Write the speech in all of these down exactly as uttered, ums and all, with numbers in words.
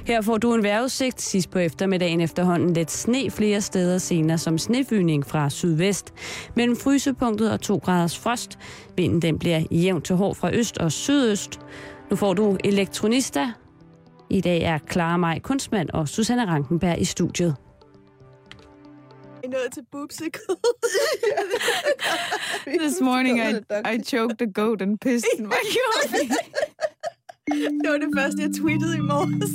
Her får du en vejrudsigt sidst på eftermiddagen efterhånden lidt sne flere steder senere som snefyning fra sydvest. Mellem frysepunktet og to graders frost. Vinden den bliver jævnt til hård fra øst og sydøst. Nu får du Elektronista. I dag er Clara Maj Kunstmann og Susanne Rankenberg i studiet. I nåede til boopsicle. This morning I, I choked a goat and pissed in my coffee. Det var det første, jeg tweetede i morges.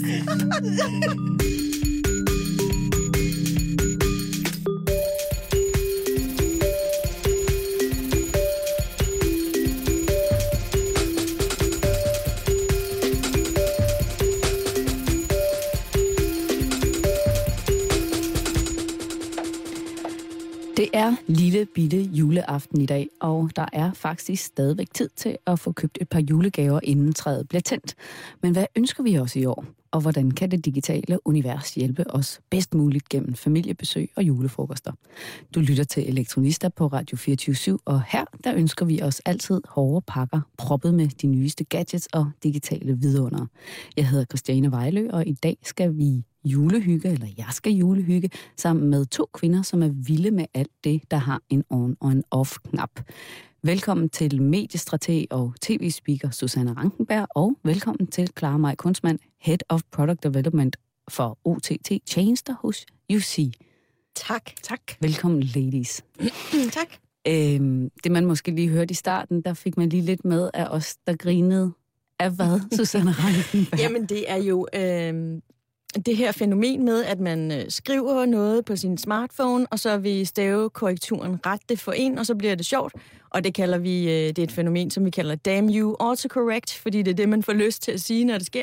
Det er lille bitte juleaften i dag, og der er faktisk stadigvæk tid til at få købt et par julegaver, inden træet bliver tændt. Men hvad ønsker vi os i år? Og hvordan kan det digitale univers hjælpe os bedst muligt gennem familiebesøg og julefrokoster? Du lytter til Elektronista på Radio fireogtyve syv, og her der ønsker vi os altid hårde pakker, proppet med de nyeste gadgets og digitale vidunder. Jeg hedder Christiane Vejlø, og i dag skal vi julehygge, eller jeg skal julehygge, sammen med to kvinder, som er vilde med alt det, der har en on- og en off-knap. Velkommen til mediestrateg og tv-speaker Susanne Rankenberg, og velkommen til Clara Maj Kunstmann, Head of Product Development for O T T Tjenester hos U C. Tak. Tak. Velkommen, ladies. Tak. Øhm, det man måske lige hørte i starten, der fik man lige lidt med af os, der grinede af hvad, Susanne Rankenberg? Jamen, det er jo øh, det her fænomen med, at man øh, skriver noget på sin smartphone, og så vil stavekorrekturen rette det for en, og så bliver det sjovt. Og det kalder vi, øh, det er et fænomen, som vi kalder damn you autocorrect, fordi det er det, man får lyst til at sige, når det sker.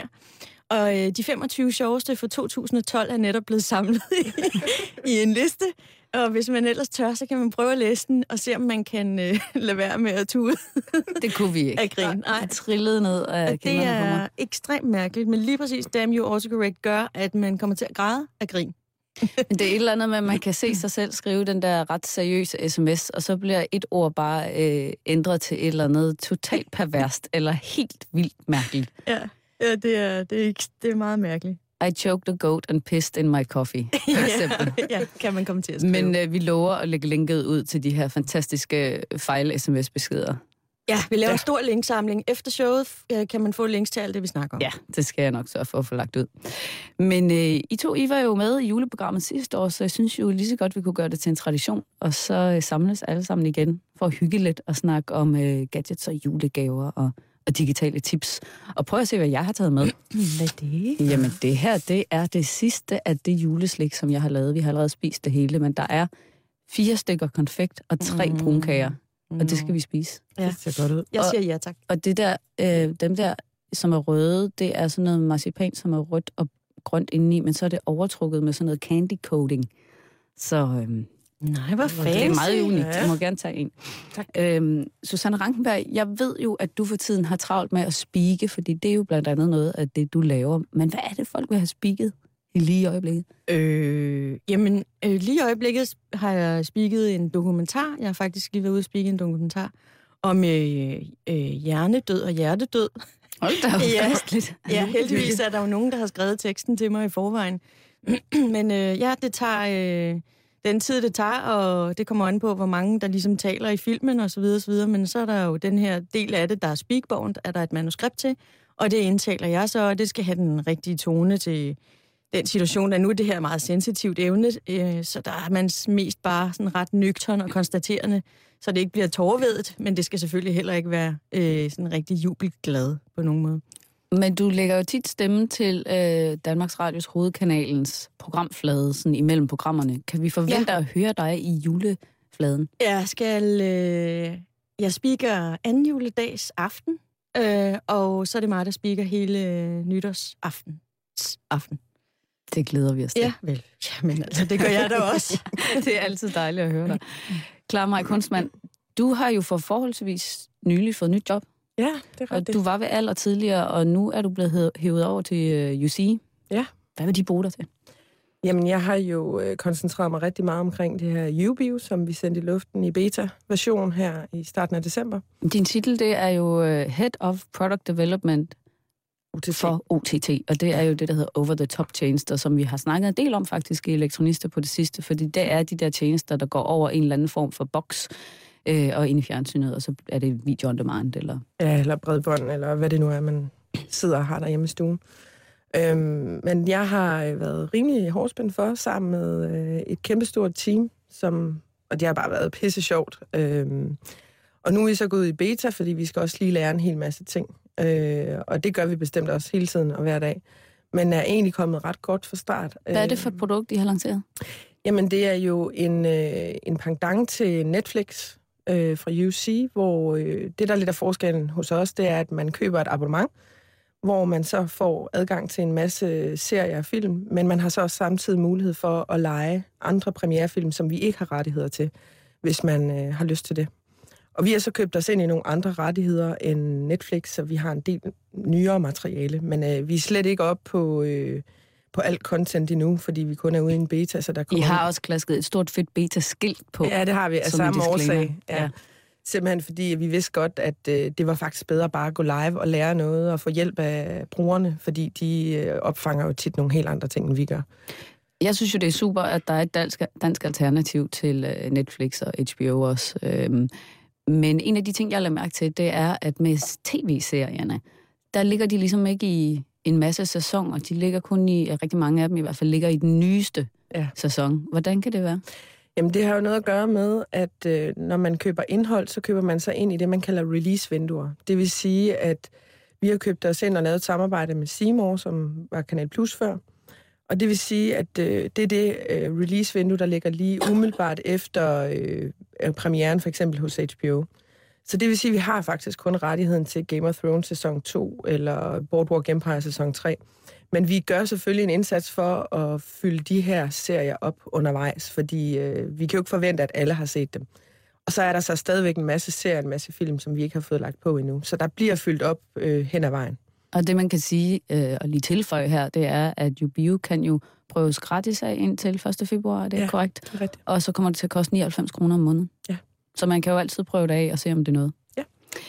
Og øh, de femogtyve sjoveste for to tusind og tolv er netop blevet samlet i, i en liste. Og hvis man ellers tør, så kan man prøve at læse den, og se, om man kan øh, lade være med at tude. Det kunne vi ikke. Af grin. Nej. Det trillede ned af det er ekstremt mærkeligt, men lige præcis damn you autocorrect gør, at man kommer til at græde af grin. Men det er et eller andet med, at man kan se sig selv skrive den der ret seriøse sms, og så bliver et ord bare øh, ændret til et eller andet totalt perverst, eller helt vildt mærkeligt. Ja, ja det, er, det, er ikke, det er meget mærkeligt. I choked a goat and pissed in my coffee, for eksempel. ja, kan man komme til at skrive. Men øh, vi lover at lægge linket ud til de her fantastiske fejl-sms-beskeder. Ja, vi laver ja. en stor linksamling. Efter showet øh, kan man få links til alt det, vi snakker om. Ja, det skal jeg nok sørge for at få lagt ud. Men øh, I to, I var jo med i juleprogrammet sidste år, så jeg synes jo lige så godt, vi kunne gøre det til en tradition, og så øh, samles alle sammen igen for at hygge lidt og snakke om øh, gadgets og julegaver og, og digitale tips. Og prøv at se, hvad jeg har taget med. Hvad er det? Jamen, det her, det er det sidste af det juleslik, som jeg har lavet. Vi har allerede spist det hele, men der er fire stykker konfekt og tre mm. brunkager. Mm. Og det skal vi spise. Ja. Det ser godt ud. Jeg siger ja, tak. Og, og det der, øh, dem der, som er røde, det er sådan noget marcipan, som er rødt og grønt indeni, men så er det overtrukket med sådan noget candy coating. Så øh, nej, hvor fancy. Det er meget unikt. Ja. Du må gerne tage en. Tak. Øh, Susanne Rankenberg, jeg ved jo, at du for tiden har travlt med at speake, fordi det er jo blandt andet noget af det, du laver. Men hvad er det, folk vil have speaket i lige i øjeblikket? Øh, jamen, øh, lige i øjeblikket har jeg speaket en dokumentar. Jeg har faktisk lige været ude og speake en dokumentar om øh, øh, hjernedød og hjertedød. Hold da, ja, festligt. Ja, heldigvis er der jo nogen, der har skrevet teksten til mig i forvejen. Men øh, ja, det tager øh, den tid, det tager, og det kommer an på, hvor mange der ligesom taler i filmen og så videre, så videre. Men så er der jo den her del af det, der er speakbogen, er der et manuskript til, og det indtaler jeg så, og det skal have den rigtige tone til den situation, der nu er det her meget sensitivt emne, øh, så der er man mest bare sådan ret nøgtern og konstaterende, så det ikke bliver tårevedet, men det skal selvfølgelig heller ikke være øh, sådan rigtig jubelglad på nogen måde. Men du lægger jo tit stemme til øh, Danmarks Radios hovedkanalens programflade, sådan imellem programmerne. Kan vi forvente ja. at høre dig i julefladen? Jeg skal... Øh, jeg speaker anden juledags aften, øh, og så er det mig, der speaker hele øh, nytårsaften. Aften. Det glæder vi os til. Ja, vel. Jamen altså, det gør jeg da også. Det er altid dejligt at høre dig. Clara Maj Kunstmann, du har jo for forholdsvis nylig fået nyt job. Ja, det er rigtigt. Og du var ved alder tidligere, og nu er du blevet hævet over til uh, U C. Ja. Hvad vil de bruge dig til? Jamen, jeg har jo øh, koncentreret mig rigtig meget omkring det her U-Bio, som vi sendte i luften i beta-version her i starten af december. Din titel, det er jo uh, Head of Product Development O T T. For O T T, og det er jo det, der hedder over-the-top-tjenester, som vi har snakket en del om faktisk i Elektronister på det sidste, fordi det er de der tjenester, der går over en eller anden form for boks øh, og ind i fjernsynet, og så er det video on demand, eller... Ja, eller bredbånd, eller hvad det nu er, man sidder og har derhjemme i stuen. Øhm, men jeg har været rimelig hårdspændt for, sammen med øh, et kæmpestort team, som, og det har bare været pisse sjovt. Øhm, og nu er vi så gået ud i beta, fordi vi skal også lige lære en hel masse ting. Øh, og det gør vi bestemt også hele tiden og hver dag. Men er egentlig kommet ret godt fra start. Hvad er det for et produkt, I har lanceret? Jamen, det er jo en, øh, en pendant til Netflix øh, fra U C, hvor øh, det, der er lidt af forskellen hos os, det er, at man køber et abonnement, hvor man så får adgang til en masse serier og film, men man har så også samtidig mulighed for at lege andre premierefilm, som vi ikke har rettigheder til, hvis man øh, har lyst til det. Og vi har så købt os ind i nogle andre rettigheder end Netflix, så vi har en del nyere materiale, men øh, vi er slet ikke op på, øh, på alt content endnu, fordi vi kun er ude i en beta, så der kommer... I har også klasket et stort fedt beta-skilt på. Ja, det har vi af samme årsag. Ja. Ja. Simpelthen fordi vi vidste godt, at øh, det var faktisk bedre bare at gå live og lære noget og få hjælp af brugerne, fordi de øh, opfanger jo tit nogle helt andre ting, end vi gør. Jeg synes jo, det er super, at der er et dansk, dansk alternativ til øh, Netflix og H B O også. Øhm, men en af de ting, jeg lader mærke til, det er, at med tv-serierne, der ligger de ligesom ikke i en masse sæsoner. De ligger kun i, rigtig mange af dem i hvert fald, ligger i den nyeste ja. sæson. Hvordan kan det være? Jamen, det har jo noget at gøre med, at øh, når man køber indhold, så køber man sig ind i det, man kalder release-vinduer. Det vil sige, at vi har købt os ind og lavet et samarbejde med C More, som var Kanal Plus før. Og det vil sige, at øh, det er det øh, release-vindue, der ligger lige umiddelbart efter øh, premieren, for eksempel hos H B O. Så det vil sige, at vi har faktisk kun rettigheden til Game of Thrones sæson to eller Boardwalk Empire sæson tre. Men vi gør selvfølgelig en indsats for at fylde de her serier op undervejs, fordi øh, vi kan jo ikke forvente, at alle har set dem. Og så er der så stadigvæk en masse serier, en masse film, som vi ikke har fået lagt på endnu. Så der bliver fyldt op øh, hen ad vejen. Og det, man kan sige, øh, og lige tilføje her, det er, at Ubio kan jo prøves gratis af indtil første februar, det er ja, korrekt? Det er rigtigt. Og så kommer det til at koste nioghalvfems kroner om måneden. Ja. Så man kan jo altid prøve det af og se, om det er noget. Ja.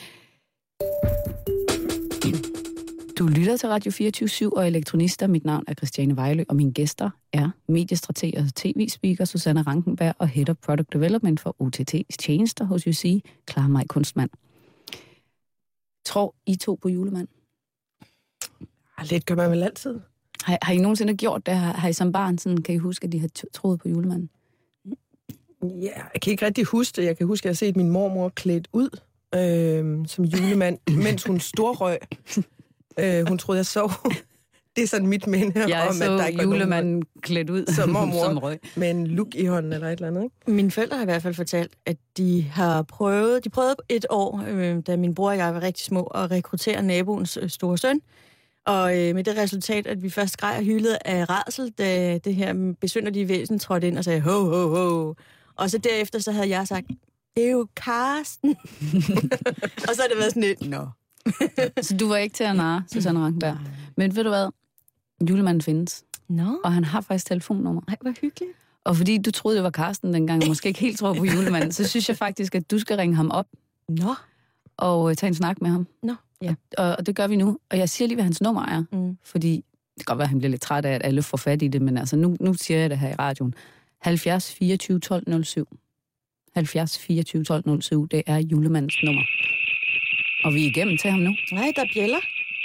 Du lytter til Radio fireogtyve syv og Elektronister. Mit navn er Christiane Vejlø, og mine gæster er mediestrateg og tv-speaker Susanne Rankenberg og Head of Product Development for O T T's tjenester hos U C, Clara Maj Kunstmann. Tror I to på julemand? Ja, lidt gør man vel altid. Har, har I nogensinde gjort det? Har, har I som barn, sådan, kan I huske, at de har troet på julemanden? Ja, jeg kan ikke rigtig huske det. Jeg kan huske, at jeg har set min mormor klædt ud øh, som julemand, mens hun storrøg. øh, hun troede, jeg sov. Det er sådan mit minde jeg om, at der ikke var julemanden klædt ud som mormor som røg. Med en luk i hånden eller et eller andet, ikke? Mine forældre har i hvert fald fortalt, at de har prøvet, de prøvede et år, øh, da min bror og jeg var rigtig små, at rekruttere naboens øh, store søn. Og øh, med det resultat, at vi først skreg og hyldede af rædsel, da det her besynderlige væsen trådte ind og sagde, ho, ho, ho. Og så derefter, så havde jeg sagt, det er jo Karsten. Og så har det været sådan lidt, nå. Så du var ikke til at narre, Susanne Rankenberg. Men ved du hvad? Julemanden findes. Nå. Og han har faktisk telefonnummer. Nej, hvor hyggeligt. Og fordi du troede, det var Karsten dengang, og måske ikke helt tror på julemanden, så synes jeg faktisk, at du skal ringe ham op. Nå. Og tage en snak med ham. Nå, ja. Og, og det gør vi nu. Og jeg siger lige, hvad hans nummer er. Mm. Fordi det kan godt være, at han bliver lidt træt af, at alle får fat i det, men altså nu, nu siger jeg det her i radioen. halvfjerds fireogtyve tolv nul syv. halvfjerds fireogtyve tolv nul syv, det er julemandens nummer. Og vi er igennem til ham nu. Nej, der bjæller.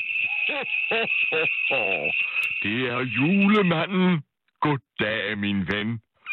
Det er julemanden. Goddag, min ven.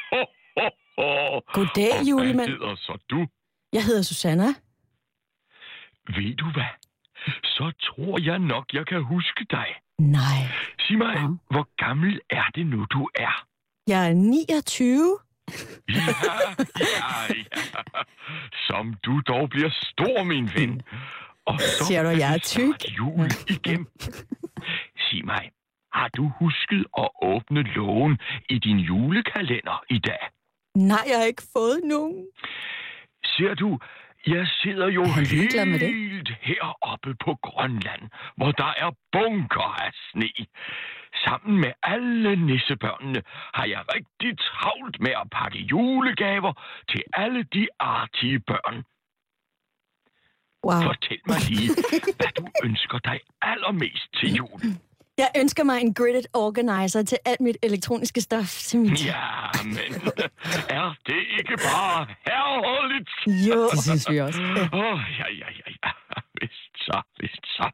Goddag, julemand. Hvad hedder så du? Jeg hedder Susanna. Ved du hvad? Så tror jeg nok, jeg kan huske dig. Nej. Sig mig, ja. Hvor gammel er det nu, du er? Jeg er niogtyve. Ja, ja, ja. Som du dog bliver stor, min ven. Og så siger du, jeg er tyk? Jul igen. Sig mig, har du husket at åbne lågen i din julekalender i dag? Nej, jeg har ikke fået nogen. Ser du, jeg sidder jo helt med det. heroppe på Grønland, hvor der er bunker af sne. Sammen med alle nissebørnene har jeg rigtig travlt med at pakke julegaver til alle de artige børn. Wow. Fortæl mig lige, hvad du ønsker dig allermest til jul. Jeg ønsker mig en gridded organizer til alt mit elektroniske stof til mit... Ja, men er det ikke bare herligt? Jo. Det synes vi også. Åh, oh, ja, ja, ja, ja. Vist så, vist så.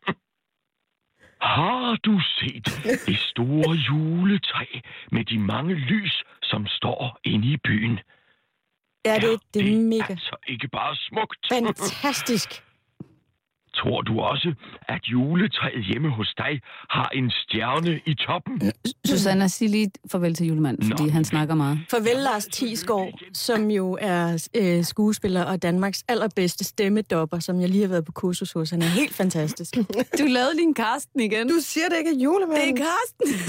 Har du set det store juletræ med de mange lys, som står inde i byen? Ja, det, det, det er mega. Altså ikke bare smukt. Fantastisk. Tror du også, at juletræet hjemme hos dig har en stjerne i toppen? Susanna, sig lige farvel til julemanden, fordi Nå. han snakker meget. Farvel Lars Thiesgaard, som jo er øh, skuespiller og Danmarks allerbedste stemmedopper, som jeg lige har været på kursus hos. Han er helt fantastisk. Du lavede lige en Karsten igen. Du siger det ikke er julemanden. Det er Karsten.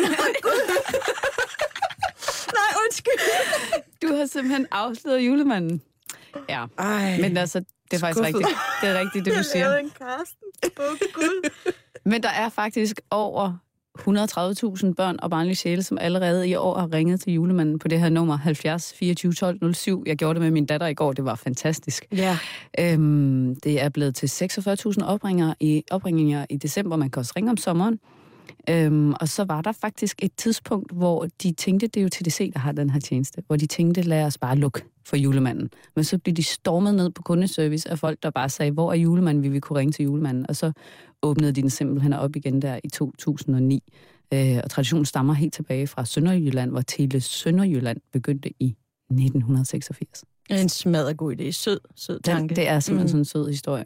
Nej, undskyld. Du har simpelthen afsløret julemanden. Ja, Ej, men altså, det er faktisk skuffet. rigtigt. Det er rigtigt, det du siger. en Karsten. Åh, oh, Gud. Men der er faktisk over et hundrede og tredive tusind børn og barnlige sjæle, som allerede i år har ringet til julemanden på det her nummer halvfjerds fireogtyve tolv nul syv. Jeg gjorde det med min datter i går, det var fantastisk. Ja. Øhm, det er blevet til seksogfyrre tusind opringere i, opringninger i december. Man kan også ringe om sommeren. Øhm, og så var der faktisk et tidspunkt, hvor de tænkte, det er jo T D C, der har den her tjeneste, hvor de tænkte, lad os bare lukke for julemanden. Men så blev de stormet ned på kundeservice af folk, der bare sagde, hvor er julemanden, vi vil kunne ringe til julemanden. Og så åbnede de den simpelthen op igen der i to tusind og ni. Øh, og traditionen stammer helt tilbage fra Sønderjylland, hvor Tele Sønderjylland begyndte i nitten seksogfirs. En smadret god idé. Sød, sød tanke. Den, det er simpelthen mm. sådan en sød historie.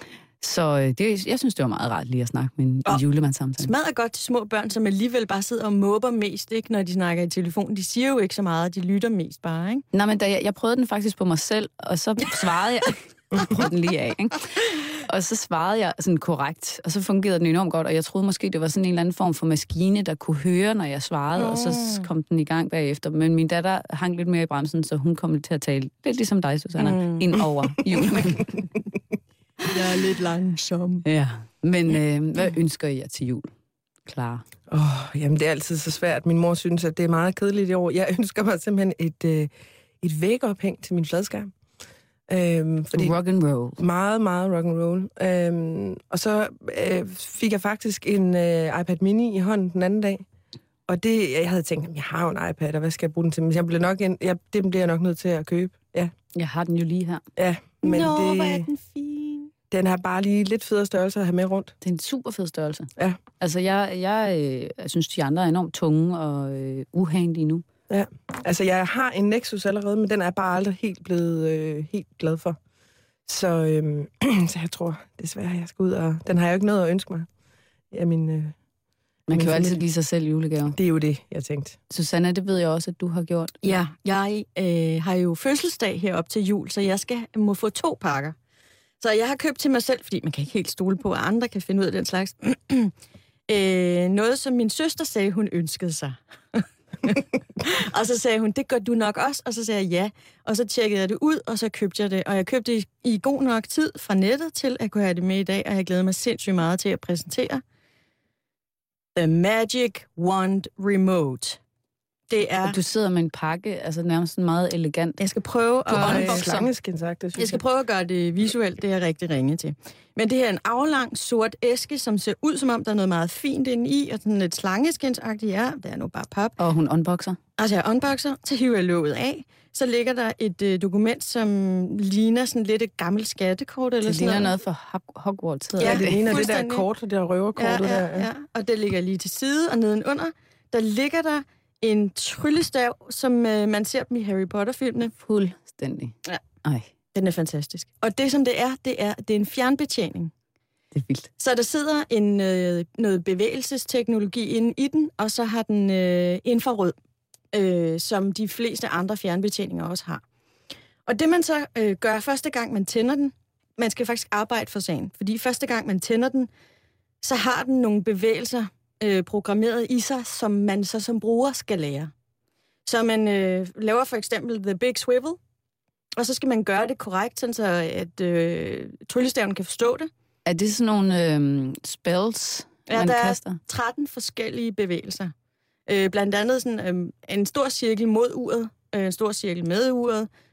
Så det, jeg synes, det var meget rart lige at snakke med en Og julemandssamtale. Smadret godt til små børn, som alligevel bare sidder og måber mest, ikke, når de snakker i telefon. De siger jo ikke så meget, de lytter mest bare, ikke? Nej, men da jeg, jeg prøvede den faktisk på mig selv, og så svarede jeg... Jeg prøvede den lige af, ikke? Og så svarede jeg sådan korrekt, og så fungerede den enormt godt, og jeg troede måske, det var sådan en eller anden form for maskine, der kunne høre, når jeg svarede, oh. og så kom den i gang bagefter. Men min datter hang lidt mere i bremsen, så hun kom til at tale lidt ligesom dig, Susanna, mm. ind over julemanden. Jeg er lidt langsom. Ja, men øh, hvad ønsker I jer til jul? Klar. Åh, oh, jamen det er altid så svært. Min mor synes, at det er meget kedeligt i år. Jeg ønsker mig simpelthen et, øh, et vægophæng til min fladskærm. Øhm, fordi rock and roll. Meget, meget rock and roll. Øhm, og så øh, fik jeg faktisk en øh, iPad mini i hånden den anden dag. Og det, jeg havde tænkt, jeg har jo en iPad, og hvad skal jeg bruge den til? Men jeg bliver nok en, jeg, det bliver jeg nok nødt til at købe. Ja. Jeg har den jo lige her. Ja, men Nå, det, hvor er den fin. Den har bare lige lidt federe størrelse at have med rundt. Det er en super fed størrelse. Ja. Altså, jeg, jeg, øh, jeg synes, de andre er enormt tunge og øh, uhandige nu. Ja, altså jeg har en Nexus allerede, men den er bare aldrig helt blevet øh, helt glad for. Så, øh, så jeg tror desværre, jeg skal ud og... Den har jeg jo ikke noget at ønske mig. Ja, min, øh, Man kan jo familie. altid give sig selv julegaver. Det er jo det, jeg tænkte. Susanna, det ved jeg også, at du har gjort. Ja, jeg øh, har jo fødselsdag herop til jul, så jeg skal må få to pakker. Så jeg har købt til mig selv, fordi man kan ikke helt stole på, at andre kan finde ud af den slags. øh, noget, som min søster sagde, hun ønskede sig. Og så sagde hun, det gør du nok også. Og så sagde jeg ja. Og så tjekkede jeg det ud, og så købte jeg det. Og jeg købte det i god nok tid fra nettet til at kunne have det med i dag. Og jeg glæder mig sindssygt meget til at præsentere The Magic Wand Remote. Det er... Og du sidder med en pakke, altså nærmest meget elegant. Jeg skal prøve at unboxe. Slangeskindagtigt, synes Jeg skal prøve at gøre det visuelt, det er jeg rigtig ringe til. Men det her er en aflang sort æske, som ser ud som om, der er noget meget fint inde i, og sådan lidt slangeskindsagtigt. Ja, det er nu bare pap. Og hun unboxer. Altså jeg unboxer, så hiver jeg låget af. Så ligger der et øh, dokument, som ligner sådan lidt et gammelt skattekort. Eller Det sådan ligner noget. noget for Hogwarts. Ja, Ja, det ligner det der fuldstændig. kort, det der røverkortet ja, ja, der. ja. Og det ligger lige til side, og nedenunder, der ligger der en tryllestav, som øh, man ser dem i Harry Potter-filmene. Fuldstændig. Ja. Ej, Den er fantastisk. Og det, som det er, det er, det er en fjernbetjening. det er vildt. Så der sidder en, øh, noget bevægelsesteknologi inde i den, og så har den øh, infrarød, øh, som de fleste andre fjernbetjeninger også har. Og det man så øh, gør første gang, man tænder den, man skal faktisk arbejde for sagen, fordi første gang, man tænder den, så har den nogle bevægelser øh, programmeret i sig, som man så som bruger skal lære. Så man øh, laver for eksempel The Big Swivel, og så skal man gøre det korrekt, sådan så at øh, tryllestaven kan forstå det. Er det sådan nogle øh, spells, Ja, man der er kaster? tretten forskellige bevægelser. Øh, blandt andet sådan, øh, en stor cirkel mod uret, øh, en stor cirkel med uret,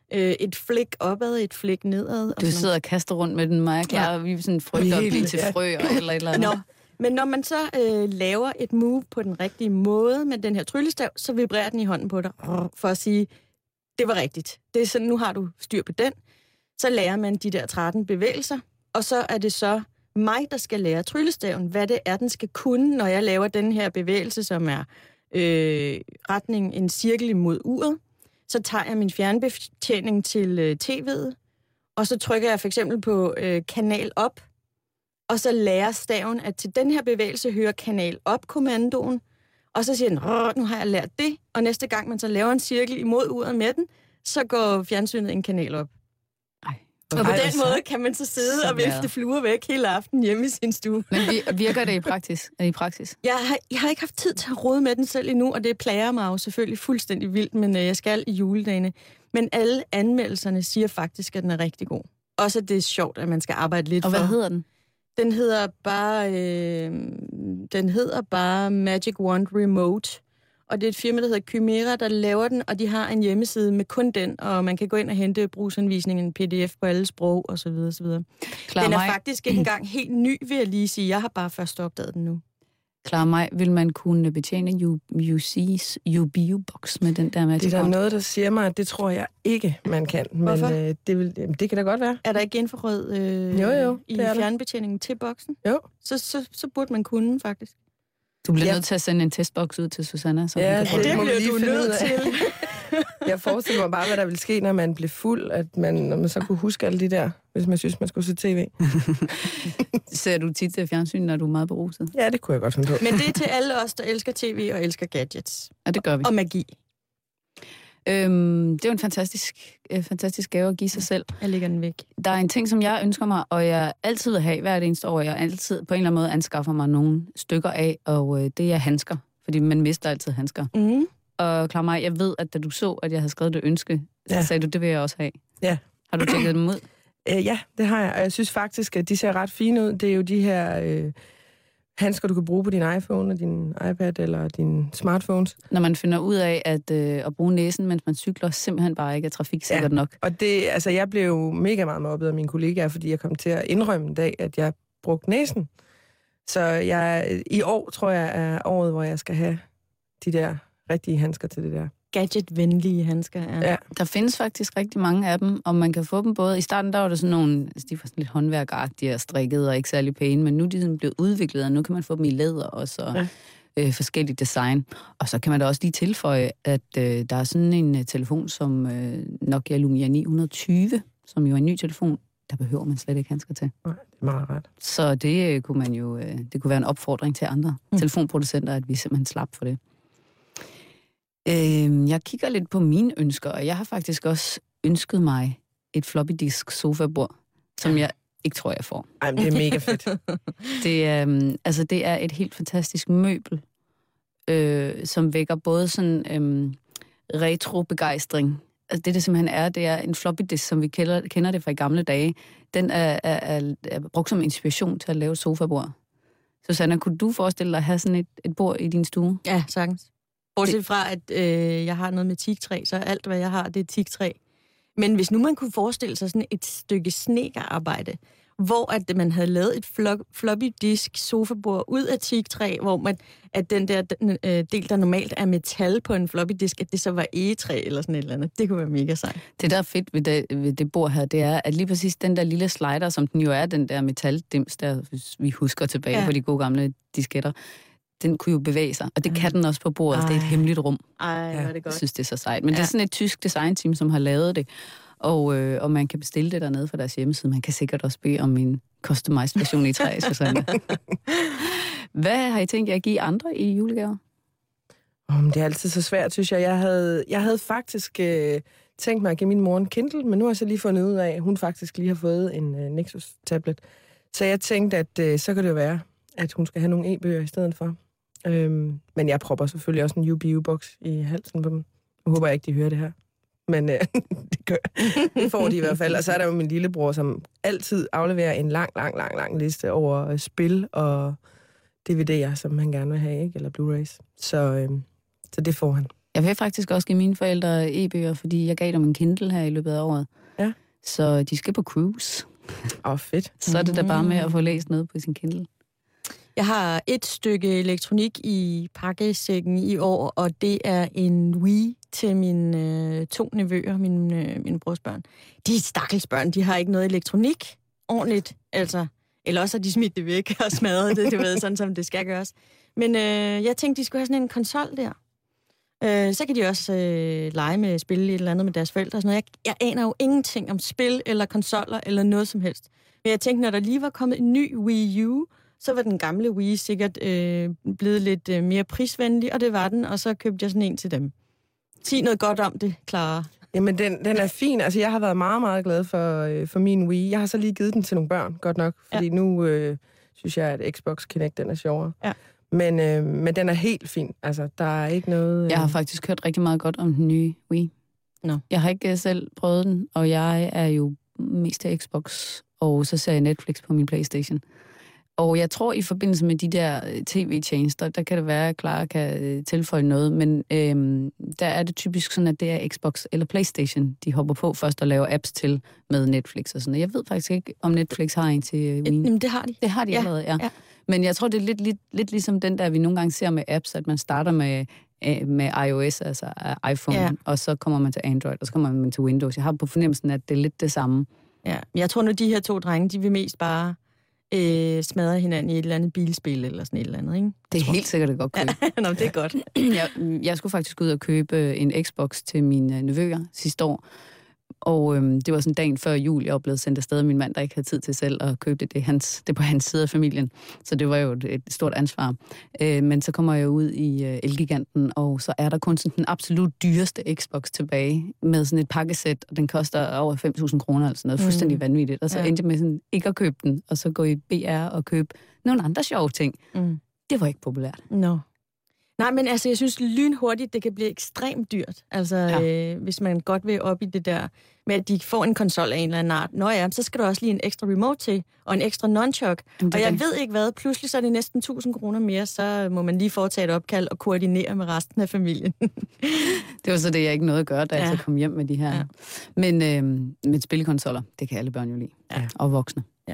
øh, et flik opad, et flik nedad. Du sidder og kaster rundt med den, Maja Clara, ja. Vi er sådan frygter at blive til frø og eller et eller andet. Nå. Men når man så øh, laver et move på den rigtige måde med den her tryllestav, så vibrerer den i hånden på dig, for at sige, det var rigtigt. Det er sådan, nu har du styr på den. Så lærer man de der tretten bevægelser, og så er det så mig, der skal lære tryllestaven, hvad det er, den skal kunne, når jeg laver den her bevægelse, som er øh, retning en cirkel imod uret. Så tager jeg min fjernbetjening til øh, tv'et, og så trykker jeg for eksempel på øh, kanal op, og så lærer staven, at til den her bevægelse hører kanal op-kommandoen, og så siger den, nu har jeg lært det, og næste gang man så laver en cirkel imod uret med den, så går fjernsynet en kanal op. Ej. Og på den måde kan man så sidde så og vifte fluer væk hele aften hjemme i sin stue. Men virker det i praksis? I praksis? Jeg har, jeg har ikke haft tid til at rode med den selv endnu, og det plager mig jo selvfølgelig fuldstændig vildt, men jeg skal i juledagene. Men alle anmeldelserne siger faktisk, at den er rigtig god. Også at det er sjovt, at man skal arbejde lidt og for. Og hvad hedder den? Den hedder bare, øh, den hedder bare Magic Wand Remote. Og det er et firma, der hedder Chimera, der laver den, og de har en hjemmeside med kun den, og man kan gå ind og hente brugsanvisningen, en pdf på alle sprog, og så videre, så videre. Klar, den er mig. faktisk ikke engang helt ny, vil jeg lige sige. Jeg har bare først opdaget den nu. Klar mig, vil man kunne betjene U C's U B U-box med den der Magic Det er der noget, der siger mig, at det tror jeg ikke, man kan. Men Hvorfor? Øh, det, vil, det kan da godt være. Er der ikke infrarød øh, jo, jo, i fjernbetjeningen til boksen? Jo. Så, så, så burde man kunne, faktisk. Du bliver ja. nødt til at sende en testboks ud til Susanna. Så ja, kan det, det må bliver lige du nødt til. Jeg forestiller mig bare, hvad der ville ske, når man blev fuld, at man, når man så kunne huske alle de der, hvis man synes, man skulle se tv. Ser du tit til fjernsyn, når du er meget beruset? Ja, det kunne jeg godt finde på. Men det er til alle os, der elsker tv og elsker gadgets. Ja, det gør vi. Og magi. Øhm, det er jo en fantastisk, øh, fantastisk gave at give sig selv. Jeg lægger den væk. Der er en ting, som jeg ønsker mig, og jeg altid vil have hvert eneste år. Jeg altid på en eller anden måde anskaffer mig nogle stykker af, og øh, det er handsker. Fordi man mister altid handsker. Mm. Og Klar mig, jeg ved, at da du så, at jeg havde skrevet det ønske, ja. så sagde du, det vil jeg også have. Ja. Har du tjekket dem ud? Øh, ja, det har jeg. Og jeg synes faktisk, at de ser ret fine ud. Det er jo de her øh, handsker, du kan bruge på din iPhone, og din iPad eller din smartphones. Når man finder ud af, at, øh, at bruge næsen, mens man cykler, simpelthen bare ikke er trafiksikkert ja. nok. Og det, altså, jeg blev jo mega meget mobbet af mine kollegaer, fordi jeg kom til at indrømme en dag, at jeg brugte næsen. Så jeg, i år, tror jeg, er året, hvor jeg skal have de der rigtige handsker til det der. Gadget-venlige handsker, ja. ja. Der findes faktisk rigtig mange af dem, og man kan få dem både... I starten, der var det sådan nogle... Altså, de var sådan lidt håndværkagtige og strikkede og ikke særlig pæne, men nu er de sådan blevet udviklet, og nu kan man få dem i læder også, og ja. øh, forskellige design. Og så kan man da også lige tilføje, at øh, der er sådan en uh, telefon som øh, Nokia Lumia ni hundrede og tyve, som jo er en ny telefon, der behøver man slet ikke handsker til. Nej, det er meget ret. Så det øh, kunne man jo... Øh, det kunne være en opfordring til andre mm. telefonproducenter, at vi simpelthen slap for det. Øh, jeg kigger lidt på mine ønsker, og jeg har faktisk også ønsket mig et floppy disk sofabord, som jeg ikke tror, jeg får. Ej, men det er mega fedt. det, er, altså, det er et helt fantastisk møbel, øh, som vækker både sådan øh, retro-begejstring. Altså, det, det simpelthen er, det er en floppy disk, som vi kender, kender det fra i gamle dage. Den er, er, er, er brugt som inspiration til at lave et sofabord. Susanna, kunne du forestille dig at have sådan et, et bord i din stue? Ja, sagtens. Bortset fra, at øh, jeg har noget med teaktræ, så alt, hvad jeg har, det er teaktræ. Men hvis nu man kunne forestille sig sådan et stykke snedkerarbejde, hvor at man havde lavet et floppy disk sofabord ud af teaktræ, hvor man, at den der den, øh, del, der normalt er metal på en floppy disk, at det så var egetræ eller sådan et eller andet. Det kunne være mega sejt. Det, der er fedt ved det, ved det bord her, det er, at lige præcis den der lille slider, som den jo er, den der metaldims, der hvis vi husker tilbage ja. på de gode gamle disketter, den kunne jo bevæge sig, og det kan den også på bordet. Ej. Det er et hemmeligt rum. Ej, hvor er det godt. Jeg synes, det er så sejt. Men ja. det er sådan et tysk designteam, som har lavet det, og, øh, og man kan bestille det dernede fra deres hjemmeside. Man kan sikkert også bede om en customized version i træ, Susanne. Hvad har I tænkt jer at give andre i julegaver? Oh, det er altid så svært, synes jeg. Jeg havde, jeg havde faktisk øh, tænkt mig at give min mor en Kindle, men nu har jeg så lige fundet ud af, at hun faktisk lige har fået en øh, Nexus-tablet. Så jeg tænkte, at øh, så kan det jo være, at hun skal have nogle e-bøger i stedet for. Øhm, men jeg propper selvfølgelig også en U B U-boks i halsen på dem. Jeg håber ikke, de hører det her. Men øh, det, gør, det får de i hvert fald. Og så er der jo min lillebror, som altid afleverer en lang, lang, lang, lang liste over øh, spil og D V D'er, som han gerne vil have, ikke? Eller Blu-rays. Så, øh, så det får han. Jeg vil faktisk også give mine forældre e-bøger, fordi jeg gav dem en Kindle her i løbet af året. Ja. Så de skal på cruise. Åh, oh, fedt. Så er det da bare med at få læst noget på sin Kindle. Jeg har et stykke elektronik i pakkesækken i år, og det er en Wii til mine øh, to nevøer, mine, øh, mine brorsbørn. De er stakkelsbørn, de har ikke noget elektronik ordentligt, altså. Eller også har de smidt det væk og smadret det, du ved, sådan som det skal gøres. Men øh, jeg tænkte, de skulle have sådan en konsol der. Øh, så kan de også øh, lege med spil et eller andet med deres forældre og sådan noget. Jeg, jeg aner jo ingenting om spil eller konsoller eller noget som helst. Men jeg tænkte, når der lige var kommet en ny Wii U, så var den gamle Wii sikkert øh, blevet lidt øh, mere prisvenlig, og det var den, og så købte jeg sådan en til dem. Sig noget godt om det, Clara. Jamen, den, den er fin. Altså, jeg har været meget, meget glad for, øh, for min Wii. Jeg har så lige givet den til nogle børn, godt nok, fordi ja. nu øh, synes jeg, at Xbox Kinect, den er sjovere. Ja. Men, øh, men den er helt fin. Altså, der er ikke noget... Øh... Jeg har faktisk hørt rigtig meget godt om den nye Wii. No. Jeg har ikke selv prøvet den, og jeg er jo mest til Xbox, og så ser jeg Netflix på min PlayStation. Og jeg tror, i forbindelse med de der tv-tjenester, der kan det være, at Clara kan tilføje noget, men øhm, der er det typisk sådan, at det er Xbox eller PlayStation, de hopper på først og laver apps til med Netflix og sådan. Jeg ved faktisk ikke, om Netflix har en til Wii. Jamen, det har de. Det har de ja. allerede, ja. ja. Men jeg tror, det er lidt, lidt, lidt ligesom den der, vi nogle gange ser med apps, at man starter med, med iOS, altså iPhone, ja. og så kommer man til Android, og så kommer man til Windows. Jeg har på fornemmelsen, at det er lidt det samme. Ja, jeg tror nu, de her to drenge, de vil mest bare øh, smadre hinanden i et eller andet bilspil, eller sådan et eller andet, ikke? Det er helt sikkert et godt køb. Ja, nå, det er godt. jeg, jeg skulle faktisk ud og købe en Xbox til mine nevøer sidste år, og øhm, det var sådan dagen før jul, jeg var blevet sendt afsted af min mand, der ikke havde tid til selv at købe det. Det er, hans, det er på hans side af familien, så det var jo et, et stort ansvar. Øh, men så kommer jeg ud i øh, Elgiganten, og så er der kun sådan den absolut dyreste Xbox tilbage, med sådan et pakkesæt, og den koster over fem tusind kroner, altså noget fuldstændig mm. vanvittigt. Og så ja. endte jeg med sådan ikke at købe den, og så gå i B R og købe nogle andre sjove ting. Mm. Det var ikke populært. Nå. No. Nej, men altså, jeg synes lynhurtigt, det kan blive ekstremt dyrt. Altså, ja. øh, hvis man godt vil op i det der med, at de får en konsol af en eller anden art. Nå ja, så skal der også lige en ekstra remote til, og en ekstra nunchuck. Og jeg ved ikke hvad, pludselig så er det næsten tusind kroner mere, så må man lige foretage et opkald og koordinere med resten af familien. Det var så det, jeg ikke nåede at gøre, da ja. jeg så kom hjem med de her. Ja. Men øh, med spillekonsoller, det kan alle børn jo lide. Ja. Og voksne. Ja.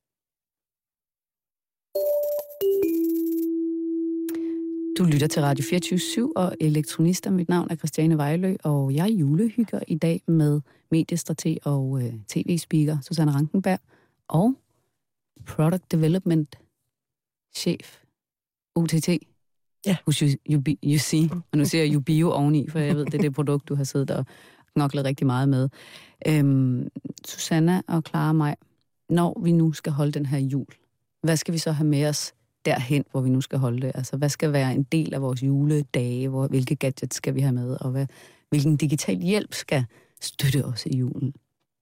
Du lytter til Radio fireogtyve syv og Elektronister. Mit navn er Christiane Vejlø, og jeg julehygger i dag med mediestrateg og øh, tv-speaker Susanne Rankenberg og Product Development chef O T T ja. hos U C. Og nu siger jeg Ubio oveni, for jeg ved, det er det produkt, du har siddet og knoklet rigtig meget med. Øhm, Susanne og Clara og mig, når vi nu skal holde den her jul, hvad skal vi så have med os derhen, hvor vi nu skal holde det? Altså, hvad skal være en del af vores juledage? Hvor, hvilke gadgets skal vi have med? Og hvad, hvilken digital hjælp skal støtte os i julen?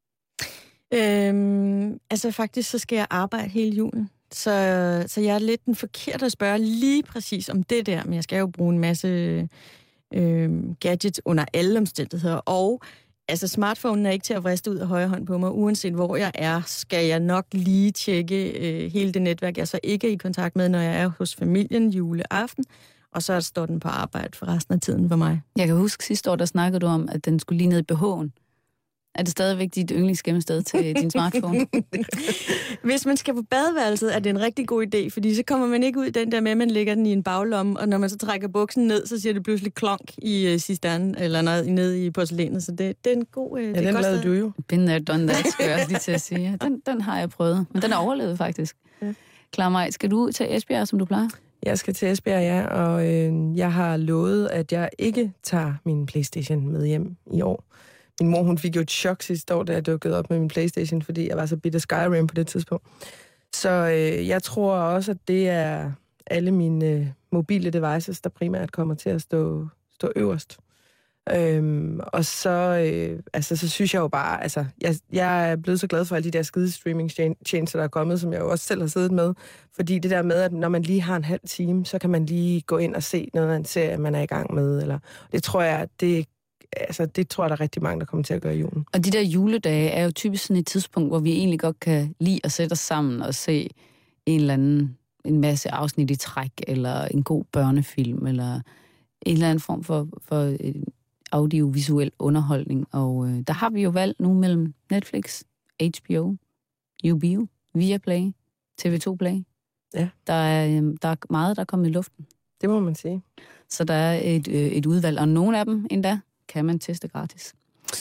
Øhm, altså, faktisk så skal jeg arbejde hele julen. Så, så jeg er lidt den forkerte at spørge lige præcis om det der, men jeg skal jo bruge en masse øh, gadgets under alle omstændigheder. Og altså, smartphonen er ikke til at vriste ud af højre hånd på mig. Uanset hvor jeg er, skal jeg nok lige tjekke øh, hele det netværk, jeg så ikke er i kontakt med, når jeg er hos familien juleaften. Og så står den på arbejde for resten af tiden for mig. Jeg kan huske sidste år, der snakkede du om, at den skulle lige ned i B H'en. Er det stadigvæk dit yndlingsgemmested til din smartphone? Hvis man skal på badeværelset, er det en rigtig god idé, fordi så kommer man ikke ud den der med, at man lægger den i en baglomme, og når man så trækker buksen ned, så siger det pludselig klonk i uh, cisternen, eller noget nede i porcelænet, så det, det er en god... Uh, ja, det den koster... lavede du jo. Been there, done that, skal jeg også lige til at sige. Ja, den, den har jeg prøvet, men den er overlevet faktisk. Ja. Clara Maj, skal du ud til Esbjerg, som du plejer? Jeg skal til Esbjerg, ja, og øh, jeg har lovet, at jeg ikke tager min PlayStation med hjem i år. Min mor, hun fik jo et chok sidste år, da jeg dukkede op med min PlayStation, fordi jeg var så bitter Skyrim på det tidspunkt. Så øh, jeg tror også, at det er alle mine øh, mobile devices, der primært kommer til at stå, stå øverst. Øhm, og så, øh, altså, så synes jeg jo bare, altså, jeg, jeg er blevet så glad for alle de der skide streaming-tjenester, der er kommet, som jeg jo også selv har siddet med. Fordi det der med, at når man lige har en halv time, så kan man lige gå ind og se noget af en serie, man er i gang med. Eller, det tror jeg, det Altså, det tror jeg, der er rigtig mange, der kommer til at gøre i julen. Og de der juledage er jo typisk sådan et tidspunkt, hvor vi egentlig godt kan lide at sætte os sammen og se en eller anden, en masse afsnit i træk, eller en god børnefilm, eller en eller anden form for, for øh, audiovisuel underholdning. Og øh, der har vi jo valgt nu mellem Netflix, H B O, U B O, Viaplay, T V to Play. Ja. Der er, øh, der er meget, der er kommet i luften. Det må man sige. Så der er et, øh, et udvalg, og nogle af dem endda kan man teste gratis.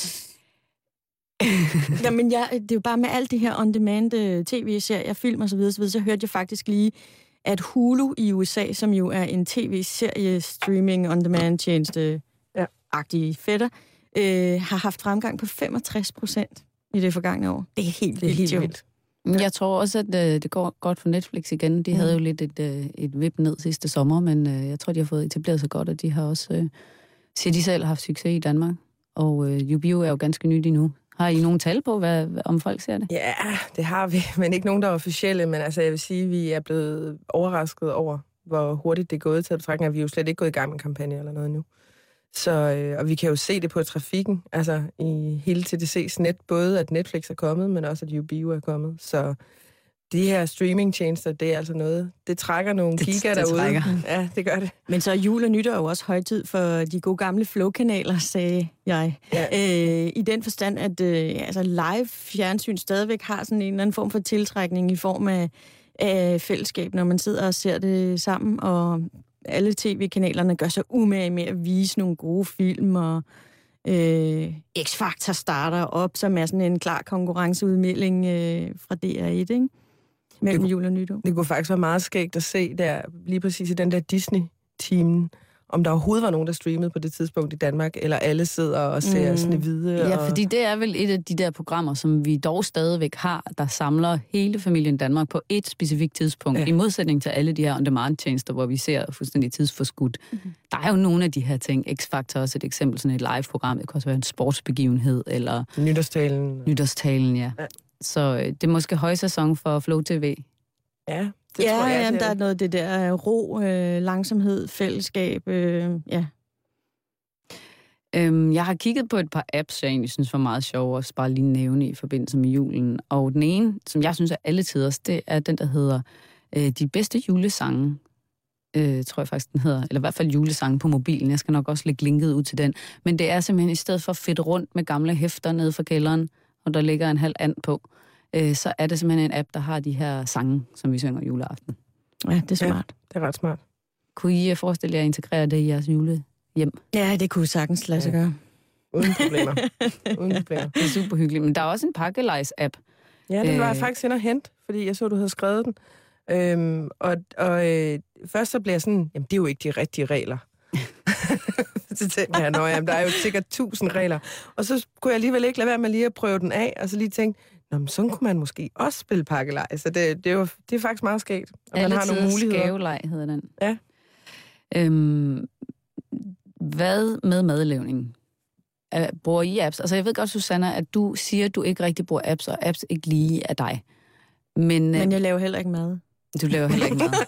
Jamen, jeg, det er jo bare med alt det her on-demand tv-serier, film og så videre, så videre, så hørte jeg faktisk lige, at Hulu i U S A, som jo er en tv-serie streaming on-demand tjeneste agtige fætter, øh, har haft fremgang på femogtres procent i det forgangne år. Det er helt det er vildt. Helt vildt. Ja. Jeg tror også, at øh, det går godt for Netflix igen. De mm. havde jo lidt et, øh, et vip ned sidste sommer, men øh, jeg tror, de har fået etableret sig godt, og de har også, øh, siger de selv, haft succes i Danmark. Og øh, U B O er jo ganske nyt endnu. Har I nogen tal på, hvad, om folk ser det? Ja, det har vi, men ikke nogen, der er officielle. Men altså, jeg vil sige, at vi er blevet overrasket over, hvor hurtigt det er gået til at betragtning, at vi er jo slet ikke gået i gang med en kampagne eller noget nu. Så, øh, og vi kan jo se det på trafikken, altså i hele T D C's net, både at Netflix er kommet, men også at U B O er kommet. Så de her streamingtjenester, det er altså noget, det trækker nogle det, kigger det derude. Trækker. Ja, det gør det. Men så er jul og nytår jo også højtid for de gode gamle Flow-kanaler, sagde jeg. Ja. Øh, I den forstand, at øh, altså live fjernsyn stadigvæk har sådan en eller anden form for tiltrækning i form af, af fællesskab, når man sidder og ser det sammen, og alle tv-kanalerne gør sig umage med at vise nogle gode film, og øh, X-Factor starter op, som er sådan en klar konkurrenceudmelding øh, fra D R et, ikke? Mellem jul og nytår. Det kunne faktisk være meget skægt at se der, lige præcis i den der Disney-teamen, om der overhovedet var nogen, der streamede på det tidspunkt i Danmark, eller alle sidder og ser mm. Snehvide. Ja, og... fordi det er vel et af de der programmer, som vi dog stadigvæk har, der samler hele familien Danmark på et specifikt tidspunkt, ja. I modsætning til alle de her on-demand-tjenester, hvor vi ser fuldstændig tidsforskudt. Mm-hmm. Der er jo nogle af de her ting. X-Factor er også et eksempel, sådan et live-program. Det kan også være en sportsbegivenhed, eller... Nytårstalen. Nytårstalen, ja. ja. Så øh, det er måske højsæson for Flow T V. Ja, det ja, tror jeg. Jamen, det der er noget af det der ro, øh, langsomhed, fællesskab, øh, ja. Øhm, jeg har kigget på et par apps, jeg egentlig synes var meget sjove, og bare lige nævne i forbindelse med julen. Og den ene, som jeg synes er alle tiders, det er den, der hedder øh, De bedste julesange. Øh, tror jeg faktisk, den hedder. Eller i hvert fald julesange på mobilen. Jeg skal nok også lægge linket ud til den. Men det er simpelthen i stedet for fedt rundt med gamle hæfter nede fra kælderen, og der ligger en halv and på, øh, så er det simpelthen en app, der har de her sange, som vi synger juleaften. Ja, det er smart. Ja, det er ret smart. Kunne I forestille jer at integrere det i jeres julehjem? Ja, det kunne sagtens lade sig gøre. Uden problemer. Uden problemer. Det er super hyggeligt. Men der er også en pakkelejs-app. Ja, den var jeg faktisk hen og hent, fordi jeg så, du havde skrevet den. Øhm, og og øh, først så blev jeg sådan, jamen det er jo ikke de rigtige regler. Så tænkte jeg, nå jamen, der er jo sikkert tusind regler. Og så kunne jeg alligevel ikke lade være med lige at prøve den af, og så lige tænke, nå, men sådan kunne man måske også spille pakkelej. Så det, det, er jo, det er faktisk meget skægt. Og man har nogle muligheder. Gavelej hedder den. Ja. Øhm, hvad med madlavning? Bruger I apps? Altså jeg ved godt, Susanna, at du siger, at du ikke rigtig bruger apps, og apps ikke lige er dig. Men, Men jeg laver heller ikke mad. Du laver heller ikke mad.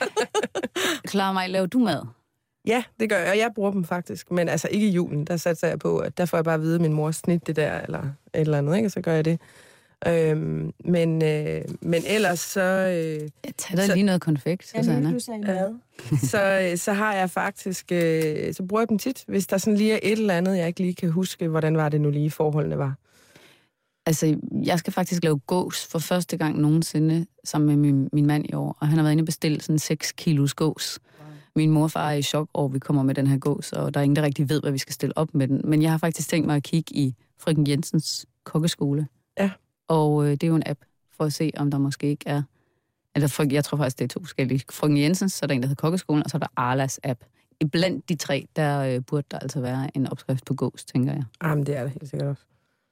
Clara Maj, laver du mad? Ja, det gør jeg, og jeg bruger dem faktisk. Men altså ikke i julen, der satser jeg på, at der får jeg bare at vide, at min mor snit det der, eller et eller andet, ikke? Og så gør jeg det. Øhm, men, øh, men ellers så... Øh, jeg tager da lige noget konfekt, Susanna. Ja, så, så har jeg faktisk... Øh, så bruger jeg dem tit, hvis der sådan lige er et eller andet, jeg ikke lige kan huske, hvordan var det nu lige forholdene var. Altså, jeg skal faktisk lave gås for første gang nogensinde sammen med min, min mand i år, og han har været inde og bestilt sådan seks kilos gås. Wow. Min morfar er i chok over, at vi kommer med den her gås, og der er ingen, der rigtig ved, hvad vi skal stille op med den. Men jeg har faktisk tænkt mig at kigge i Frøken Jensens kokkeskole. Ja. Og øh, det er jo en app for at se, om der måske ikke er... Eller jeg tror faktisk, det er to forskellige. Frøken Jensens, så er der en, der hedder kokkeskolen, og så er der Arlas app. Iblandt de tre, der øh, burde der altså være en opskrift på gås, tænker jeg. Jamen, det er det helt sikkert også.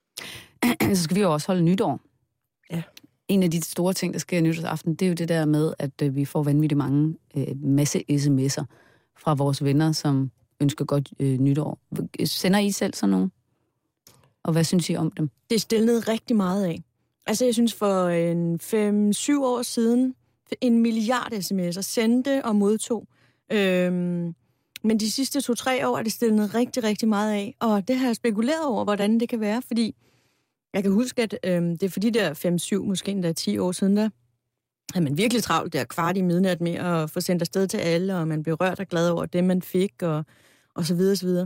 Så skal vi jo også holde nytår. Ja. En af de store ting, der sker nytårsaften, det er jo det der med, at øh, vi får vanvittigt mange øh, masse sms'er fra vores venner, som ønsker godt øh, nytår. Sender I selv sådan nogle? Og hvad synes I om dem? Det stilnede rigtig meget af. Altså, jeg synes for en fem syv år siden, en milliard sms'er sendte og modtog. Øhm, men de sidste to-tre år er det stillet rigtig, rigtig meget af. Og det har jeg spekuleret over, hvordan det kan være, fordi jeg kan huske, at øhm, det er fordi der fem syv, måske endda ti år siden, der havde man virkelig travlt der kvart i midnat med at få sendt afsted til alle, og man blev rørt og glad over det, man fik, og og så videre, og så videre.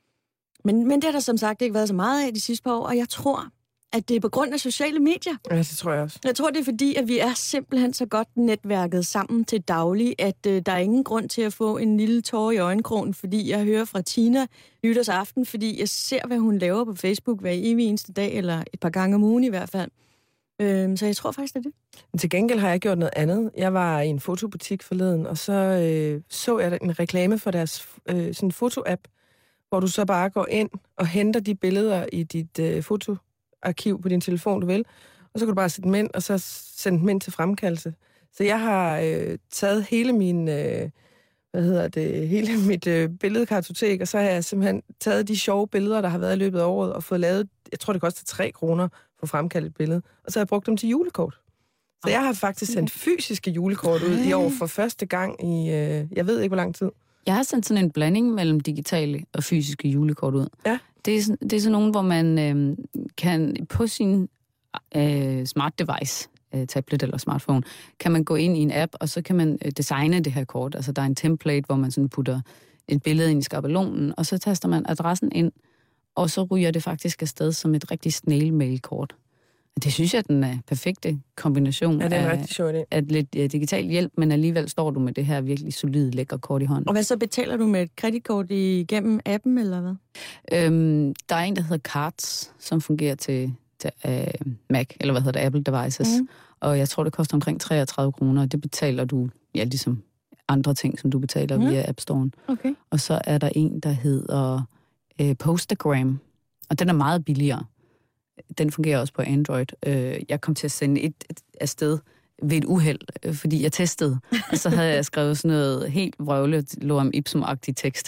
Men, men det har der som sagt ikke været så meget af de sidste par år, og jeg tror, at det er på grund af sociale medier. Ja, det tror jeg også. Jeg tror, det er fordi, at vi er simpelthen så godt netværket sammen til daglig, at øh, der er ingen grund til at få en lille tårer i øjenkrogen, fordi jeg hører fra Tina nytårsaften, fordi jeg ser, hvad hun laver på Facebook hver evig eneste dag, eller et par gange om ugen i hvert fald. Øh, så jeg tror faktisk, det er det. Men til gengæld har jeg gjort noget andet. Jeg var i en fotobutik forleden, og så øh, så jeg en reklame for deres øh, sådan foto-app, hvor du så bare går ind og henter de billeder i dit øh, fotoarkiv på din telefon, du vil, og så kan du bare sætte dem ind, og så sende dem ind til fremkaldelse. Så jeg har øh, taget hele min, øh, hvad hedder det, hele mit øh, billedkartotek, og så har jeg simpelthen taget de sjove billeder, der har været i løbet af året, og fået lavet, jeg tror, det koster tre kroner for fremkaldet et billede, og så har jeg brugt dem til julekort. Så jeg har faktisk sendt fysiske julekort ud i år for første gang i, øh, jeg ved ikke, hvor lang tid. Jeg har sendt sådan en blanding mellem digitale og fysiske julekort ud. Ja. Det er, det er sådan nogle, hvor man øh, kan på sin øh, smart device, øh, tablet eller smartphone, kan man gå ind i en app, og så kan man øh, designe det her kort. Altså der er en template, hvor man sådan putter et billede ind i skabelonen, og så taster man adressen ind, og så ryger det faktisk afsted som et rigtig snail-mail-kort. Det synes jeg er den uh, perfekte kombination ja, det er en af, rigtig sjov idé. af lidt uh, digital hjælp, men alligevel står du med det her virkelig solide, lækre kort i hånden. Og hvad så, betaler du med et kreditkort igennem appen, eller hvad? Øhm, der er en, der hedder Cards, som fungerer til, til uh, Mac, eller hvad hedder det, Apple Devices. Mm. Og jeg tror, det koster omkring treogtredive kroner, og det betaler du, ja, ligesom andre ting, som du betaler mm. via App Store'en. Okay. Og så er der en, der hedder uh, Postagram, og den er meget billigere. Den fungerer også på Android. Jeg kom til at sende et, et afsted ved et uheld, fordi jeg testede. Og så havde jeg skrevet sådan noget helt vrøvlet, Lorem Ipsum-agtig tekst.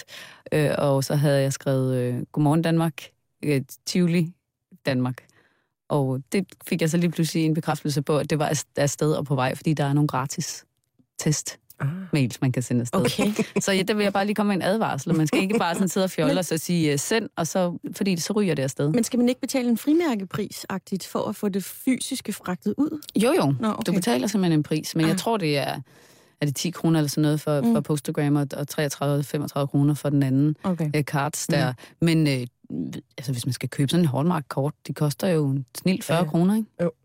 Og så havde jeg skrevet Godmorgen Danmark, Tivoli Danmark. Og det fik jeg så lige pludselig en bekræftelse på, at det var afsted og på vej, fordi der er nogle gratis test. Ah. Mails, man kan sende afsted. Okay. Så ja, der vil jeg bare lige komme med en advarsel. Man skal ikke bare sådan sidde og fjolle og så sige send, og så, fordi så ryger det afsted. Men skal man ikke betale en frimærkepris-agtigt for at få det fysiske fragtet ud? Jo, jo. Nå, okay. Du betaler simpelthen en pris, men ah. jeg tror, det er, er det ti kroner eller sådan noget for, mm. for Postagram, og treogtredive til femogtredive kroner for den anden okay. uh, cards der. Mm. Men øh, altså, hvis man skal købe sådan en Hallmark-kort, det koster jo snilt fyrre ja. kroner, ikke? Jo.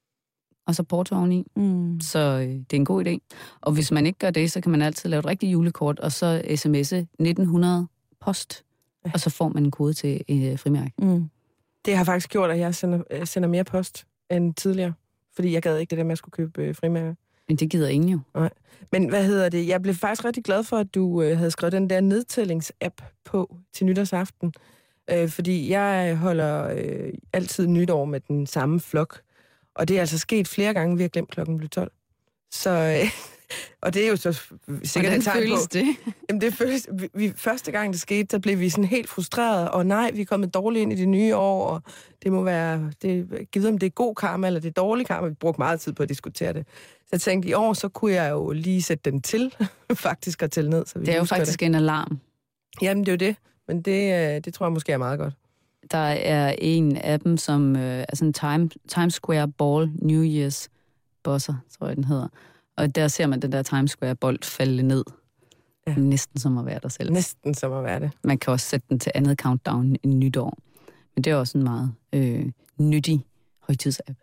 Og så porto oveni. Mm. Så øh, det er en god idé. Og hvis man ikke gør det, så kan man altid lave et rigtigt julekort, og så sms'e nitten hundrede post, ja. Og så får man en kode til øh, frimærke. Mm. Det har faktisk gjort, at jeg sender, sender mere post end tidligere, fordi jeg gad ikke det der med at skulle købe øh, frimærker. Men det gider ingen jo. Nej. Men hvad hedder det? Jeg blev faktisk rigtig glad for, at du øh, havde skrevet den der nedtællingsapp på til nytårsaften, øh, fordi jeg holder øh, altid nytår med den samme flok. Og det er altså sket flere gange, vi har glemt klokken blev tolv. Så, øh, og det er jo så sikkert et tegn på. det? Jamen det føles, vi, vi, første gang det skete, der blev vi sådan helt frustrerede, og nej, vi er kommet dårligt ind i det nye år, og det må være, det, jeg ved om det er god karma, eller det er dårlig karma, vi brugte meget tid på at diskutere det. Så jeg tænkte, i år, så kunne jeg jo lige sætte den til, faktisk, og tælle ned. Så vi det er jo faktisk det. En alarm. Jamen det er jo det, men det, det tror jeg måske er meget godt. Der er en af dem, som øh, er sådan Time, Times Square Ball New Year's Buzzer, tror jeg, den hedder. Og der ser man den der Times Square bold falde ned. Ja. Næsten som at være der selv. Næsten som at være det. Man kan også sætte den til andet countdown i nytår. Men det er også en meget øh, nyttig højtidsapp.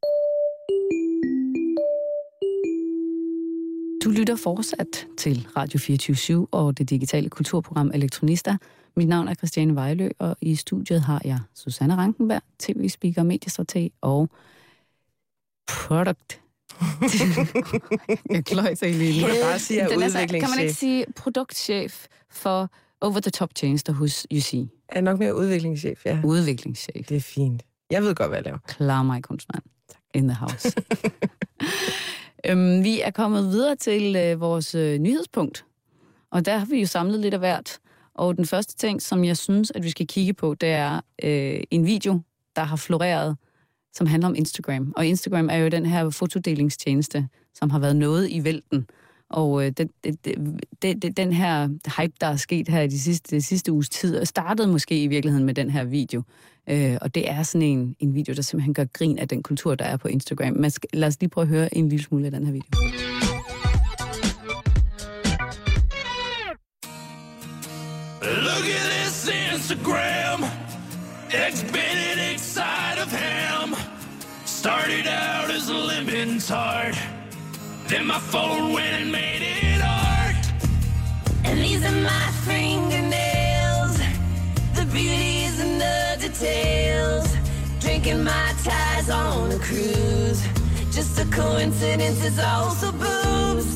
Du lytter fortsat til Radio fireogtyve syv og det digitale kulturprogram Elektronista. Mit navn er Christiane Vejlø, og i studiet har jeg Susanne Rankenberg, tv-speaker, mediestrateg og product. Jeg kløjer sig lige. Du kan bare sige, at udviklingschef. Kan man ikke sige produktchef for over-the-top-tjenester hos U C? Er nok mere udviklingschef, ja. Udviklingschef. Det er fint. Jeg ved godt, hvad jeg laver. Klar mig, kunstmand. In the house. øhm, vi er kommet videre til øh, vores øh, nyhedspunkt, og der har vi jo samlet lidt af hvert. Og den første ting, som jeg synes, at vi skal kigge på, det er øh, en video, der har floreret, som handler om Instagram. Og Instagram er jo den her fotodelingstjeneste, som har været noget i vælten. Og øh, det, det, det, det, den her hype, der er sket her i de sidste, de sidste uges tid, startede måske i virkeligheden med den her video. Øh, og det er sådan en, en video, der simpelthen gør grin af den kultur, der er på Instagram. Men skal, lad os lige prøve at høre en lille smule af den her video. Look Look at this Instagram. Eggs Benedict side of ham. Started out as a lemon tart. Then my phone went and made it art. And these are my fingernails. The beauty is in the details. Drinking my ties on a cruise. Just a coincidence, it's also boobs.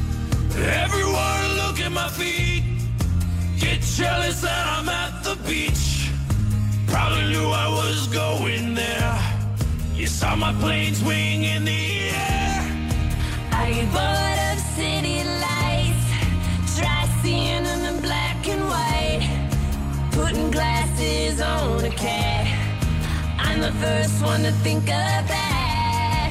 Everyone look at my feet. Get jealous that I'm at the beach. Probably knew I was going there. You saw my plane swing in the air. Are you bored of city lights? Try seeing them in black and white. Putting glasses on a cat. I'm the first one to think of that.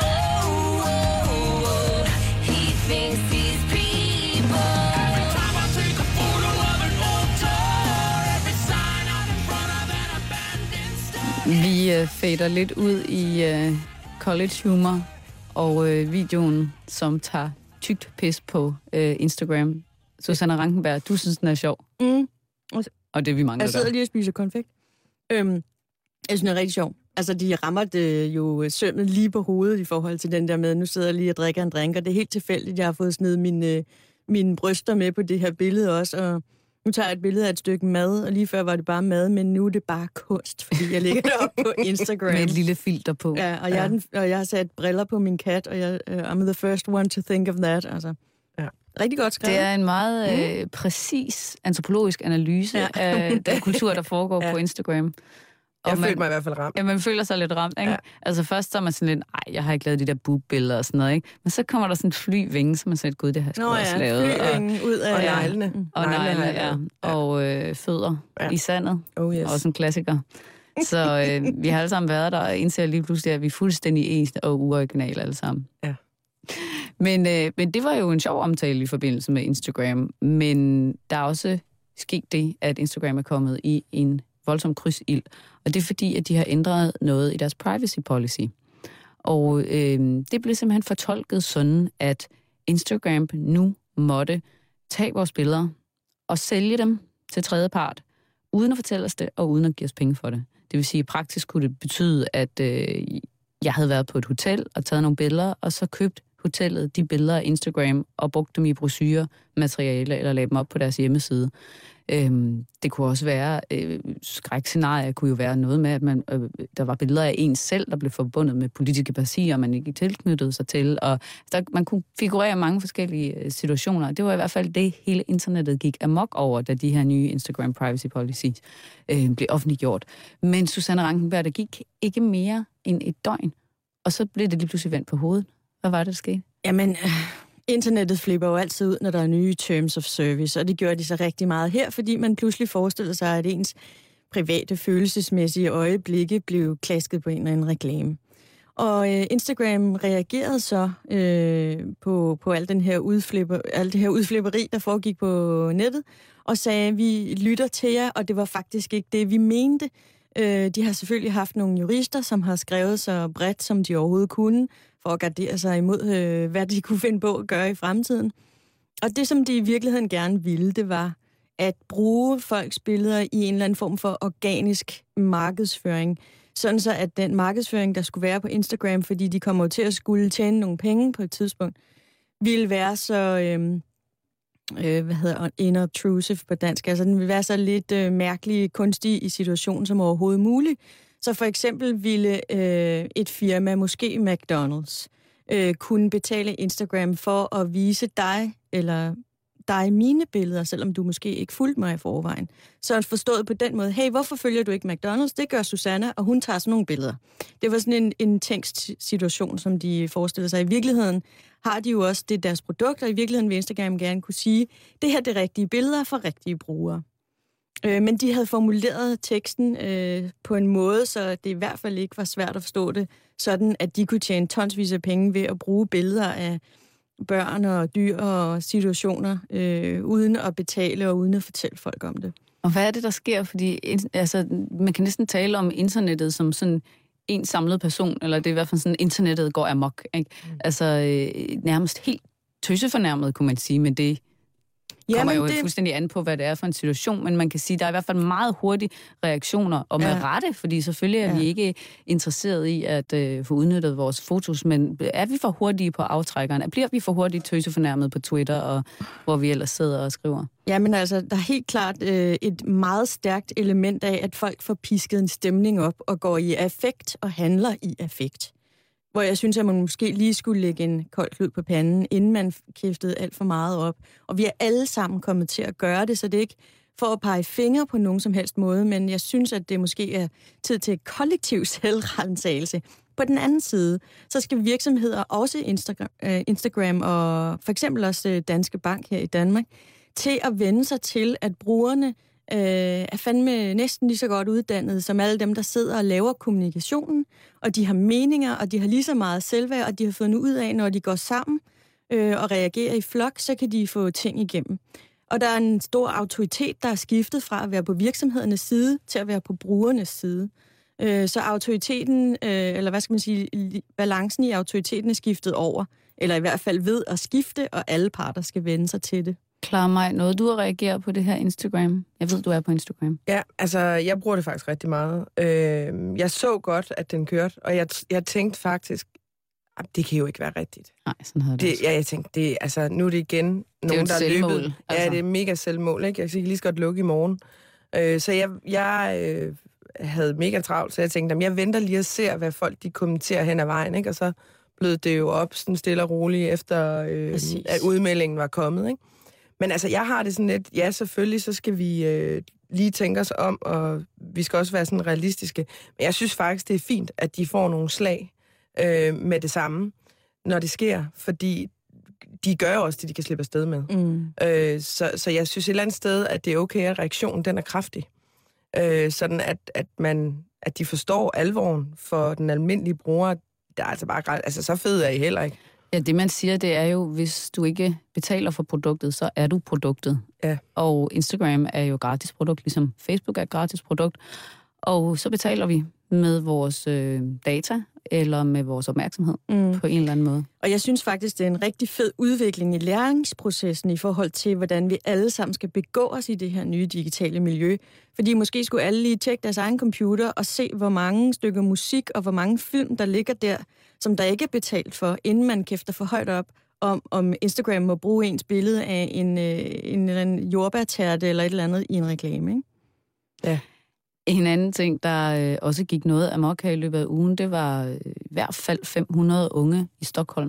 Oh, oh, oh. He thinks he's people. Every time I take a photo of an old tour, every sign out in front of an abandoned store. Vi øh, fader lidt ud i øh, college humor og øh, videoen, som tager tykt pis på øh, Instagram. Susanne Rankenberg, du synes, den er sjov. Mm. Og det er vi mange, Jeg der sidder gør. lige og spiser konfekt. Øhm, jeg synes, det er rigtig sjov. Altså, de rammer det jo sømmet lige på hovedet i forhold til den der med, nu sidder jeg lige og drikker en drink, og det er helt tilfældigt, jeg har fået snedet mine, mine bryster med på det her billede også, og nu tager jeg et billede af et stykke mad, og lige før var det bare mad, men nu er det bare kunst, fordi jeg lægger det op på Instagram. Med et lille filter på. Ja, og, jeg, ja. Den, og jeg har sat briller på min kat, og jeg, uh, I'm the first one to think of that, altså. Ja. Rigtig godt skrevet. Det er en meget øh, præcis antropologisk analyse ja. af den kultur, der foregår ja. på Instagram. Og jeg man, følte mig i hvert fald ramt. Ja, man føler sig lidt ramt, ikke? Ja. Altså først så er man sådan lidt, ej, jeg har ikke lavet de der boobbilleder og sådan noget, ikke? Men så kommer der sådan en flyvinge, så man siger, gud, det har jeg sgu Nå, også ja, lavet. flyvinge ud af... Og neglene. Og neglene, ja. Og øh, fødder ja. i sandet. Oh, yes. Også en klassiker. Så øh, vi har alle sammen været der, og indser lige pludselig, at vi er fuldstændig ens og uoriginale alle sammen. Ja. Men, øh, men det var jo en sjov omtale i forbindelse med Instagram. Men der er også sket det, at Instagram er kommet i en voldsom krydsild. Og det er fordi, at de har ændret noget i deres privacy policy. Og øh, det blev simpelthen fortolket sådan, at Instagram nu måtte tage vores billeder og sælge dem til tredjepart, uden at fortælle os det, og uden at give os penge for det. Det vil sige, praktisk kunne det betyde, at øh, jeg havde været på et hotel og taget nogle billeder, og så købt hotellet de billeder af Instagram og brugt dem i brochurer, materiale eller lagde dem op på deres hjemmeside. Øhm, det kunne også være, øh, skrækscenarier kunne jo være noget med, at man, øh, der var billeder af en selv, der blev forbundet med politiske partier, man ikke tilknyttede sig til, og der, man kunne figurere mange forskellige øh, situationer. Det var i hvert fald det, hele internettet gik amok over, da de her nye Instagram privacy policies øh, blev offentliggjort. Men Susanne Rankenberg, der gik ikke mere end et døgn, og så blev det lige pludselig vendt på hovedet. Hvad var det, der skete? Jamen, øh, internettet flipper jo altid ud, når der er nye terms of service, og det gjorde de så rigtig meget her, fordi man pludselig forestillede sig, at ens private, følelsesmæssige øjeblikke blev klasket på en eller anden reklame. Og øh, Instagram reagerede så øh, på, på al den her udflipper, alt det her udflipperi, der foregik på nettet, og sagde, vi lytter til jer, og det var faktisk ikke det, vi mente. Øh, de har selvfølgelig haft nogle jurister, som har skrevet så bredt, som de overhovedet kunne, for at gardere sig imod, øh, hvad de kunne finde på at gøre i fremtiden. Og det, som de i virkeligheden gerne ville, det var at bruge folks billeder i en eller anden form for organisk markedsføring. Sådan så, at den markedsføring, der skulle være på Instagram, fordi de kommer til at skulle tjene nogle penge på et tidspunkt, ville være så, øh, øh, hvad hedder inobtrusive på dansk, altså den ville være så lidt øh, mærkelig, kunstig i situationen som overhovedet muligt. Så for eksempel ville øh, et firma, måske McDonald's, øh, kunne betale Instagram for at vise dig, eller dig mine billeder, selvom du måske ikke fulgte mig i forvejen. Så forstået på den måde, hey, hvorfor følger du ikke McDonald's? Det gør Susanna, og hun tager sådan nogle billeder. Det var sådan en intens situation, som de forestiller sig. I virkeligheden har de jo også det deres produkter, og i virkeligheden vil Instagram gerne kunne sige, det her er det rigtige billeder for rigtige brugere. Øh, men de havde formuleret teksten øh, på en måde, så det i hvert fald ikke var svært at forstå det, sådan at de kunne tjene tonsvis af penge ved at bruge billeder af børn og dyr og situationer, øh, uden at betale og uden at fortælle folk om det. Og hvad er det, der sker? Fordi altså, man kan næsten tale om internettet som sådan en samlet person, eller det er i hvert fald sådan, internettet går amok. Ikke? Mm. Altså øh, nærmest helt tøsefornærmet, kunne man sige, med det. Det kommer Jamen, jo det... fuldstændig an på, hvad det er for en situation, men man kan sige, at der er i hvert fald meget hurtige reaktioner, og med ja. rette, fordi selvfølgelig er ja. vi ikke interesseret i at øh, få udnyttet vores fotos, men er vi for hurtige på aftrækkeren? Bliver vi for hurtigt tøsefornærmet på Twitter, og hvor vi ellers sidder og skriver? Ja, men altså, der er helt klart øh, et meget stærkt element af, at folk får pisket en stemning op og går i affekt og handler i affekt. Hvor jeg synes, at man måske lige skulle lægge en kold klud på panden, inden man kæftede alt for meget op. Og vi er alle sammen kommet til at gøre det, så det er ikke for at pege fingre på nogen som helst måde, men jeg synes, at det måske er tid til et kollektiv selvrensagelse. På den anden side, så skal virksomheder, også Instagram, øh, Instagram og for eksempel også Danske Bank her i Danmark, til at vende sig til, at brugerne øh, er fandme næsten lige så godt uddannet som alle dem, der sidder og laver kommunikationen, og de har meninger, og de har lige så meget selvværd, og de har fundet ud af, når de går sammen øh, og reagerer i flok, så kan de få ting igennem. Og der er en stor autoritet, der er skiftet fra at være på virksomhedernes side til at være på brugernes side. Øh, så autoriteten, øh, eller hvad skal man sige, balancen i autoriteten er skiftet over, eller i hvert fald ved at skifte, og alle parter skal vende sig til det. Klar mig, noget du har reageret på det her Instagram? Jeg ved, du er på Instagram. Ja, altså, jeg bruger det faktisk rigtig meget. Øh, jeg så godt, at den kørte, og jeg, jeg tænkte faktisk, det kan jo ikke være rigtigt. Nej, sådan havde det, det Ja, jeg tænkte, det, altså, nu er det igen nogen, det er der er selvmål, løbet. altså. Ja, det er mega selvmål, ikke? Jeg kan lige så godt lukke i morgen. Øh, så jeg, jeg øh, havde mega travlt, så jeg tænkte, jamen, jeg venter lige og ser, hvad folk de kommenterer hen ad vejen, ikke? Og så blød det jo op sådan stille og roligt, efter øh, at udmeldingen var kommet, ikke? Men altså, jeg har det sådan lidt, ja, selvfølgelig, så skal vi øh, lige tænke os om, og vi skal også være sådan realistiske. Men jeg synes faktisk, det er fint, at de får nogle slag øh, med det samme, når det sker, fordi de gør jo også det, de kan slippe afsted med. Mm. Øh, så, så jeg synes et eller andet sted, at det er okay, at reaktionen den er kraftig. Øh, sådan at, at, man, at de forstår alvoren for den almindelige bruger. Der er altså bare, altså så fed er I heller ikke. Ja, det man siger, det er jo, hvis du ikke betaler for produktet, så er du produktet. Ja. Og Instagram er jo gratis produkt, ligesom Facebook er et gratis produkt. Og så betaler vi med vores øh, data eller med vores opmærksomhed mm. på en eller anden måde. Og jeg synes faktisk, det er en rigtig fed udvikling i læringsprocessen i forhold til, hvordan vi alle sammen skal begå os i det her nye digitale miljø. Fordi måske skulle alle lige tjekke deres egen computer og se, hvor mange stykker musik og hvor mange film, der ligger der, som der ikke er betalt for, inden man kæfter for højt op, om, om Instagram må bruge ens billede af en, øh, en, en jordbærtærte eller et eller andet i en reklame, ikke? Ja. En anden ting, der øh, også gik noget amok her i løbet af ugen, det var øh, i hvert fald fem hundrede unge i Stockholm.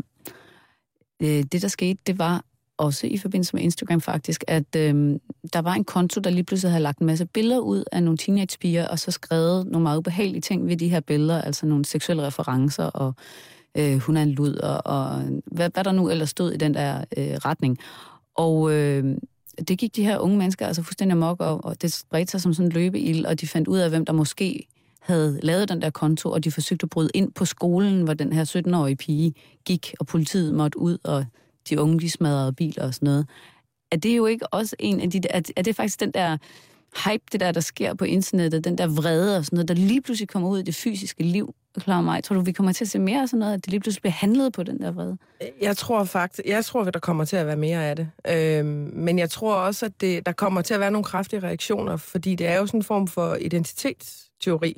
Øh, det, der skete, det var også i forbindelse med Instagram faktisk, at øh, der var en konto, der lige pludselig havde lagt en masse billeder ud af nogle teenagepiger, og så skrevet nogle meget ubehagelige ting ved de her billeder, altså nogle seksuelle referencer, og øh, hun er en luder, og hvad, hvad der nu ellers stod i den der øh, retning. Og øh, det gik de her unge mennesker altså fuldstændig amok, og, og det spredte sig som sådan en løbeild, og de fandt ud af, hvem der måske havde lavet den der konto, og de forsøgte at bryde ind på skolen, hvor den her sytten-årige pige gik, og politiet måtte ud, og de unge, de smadrede biler og sådan noget. Er det jo ikke også en af de der, er det faktisk den der hype, det der, der sker på internettet, den der vrede og sådan noget, der lige pludselig kommer ud i det fysiske liv? Klar mig. Tror du, vi kommer til at se mere af sådan noget, at det lige pludselig bliver handlet på den der vrede? Jeg tror faktisk, jeg tror, at der kommer til at være mere af det. Øhm, men jeg tror også, at det, der kommer til at være nogle kraftige reaktioner, fordi det er jo sådan en form for identitetsteori.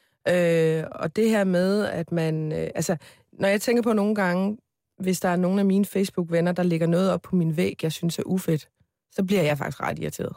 Øh, og det her med, at man... Øh, altså, når jeg tænker på nogle gange, hvis der er nogle af mine Facebook-venner, der lægger noget op på min væg, jeg synes er ufedt, så bliver jeg faktisk ret irriteret.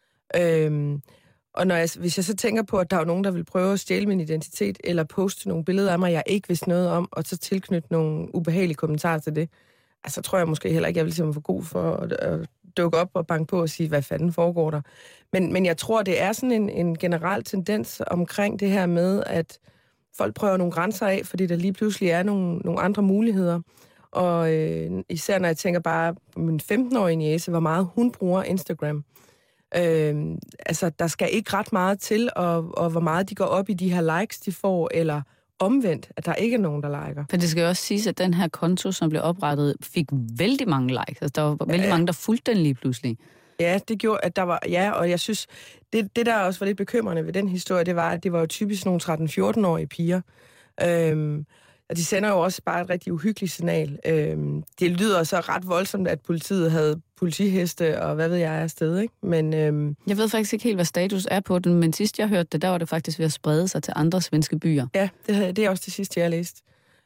Øhm, og når jeg, hvis jeg så tænker på, at der er nogen, der vil prøve at stjæle min identitet, eller poste nogle billeder af mig, jeg ikke vidste noget om, og så tilknytte nogle ubehagelige kommentarer til det, altså tror jeg måske heller ikke, jeg vil simpelthen få god for at, at dukke op og banke på og sige, hvad fanden foregår der. Men, men jeg tror, det er sådan en, en generel tendens omkring det her med, at folk prøver nogle grænser af, fordi der lige pludselig er nogle, nogle andre muligheder. Og øh, især når jeg tænker bare på min femten-årige niece, hvor meget hun bruger Instagram. Øh, altså, der skal ikke ret meget til, og, og hvor meget de går op i de her likes, de får, eller omvendt, at der ikke er nogen, der liker. For det skal jo også siges, at den her konto, som blev oprettet, fik vældig mange likes. Altså, der var ja, vældig mange, der fulgte den lige pludselig. Ja, det gjorde, at der var... Ja, og jeg synes, det, det der også var lidt bekymrende ved den historie, det var, at det var jo typisk nogle tretten-fjorten-årige piger. Øhm, Og de sender jo også bare et rigtig uhyggeligt signal. Øhm, det lyder så ret voldsomt, at politiet havde politiheste og hvad ved jeg afsted, ikke? Men, øhm, jeg ved faktisk ikke helt, hvad status er på den, men sidst jeg hørte det, der var det faktisk ved at sprede sig til andre svenske byer. Ja, det, det er også det sidste, jeg har læst.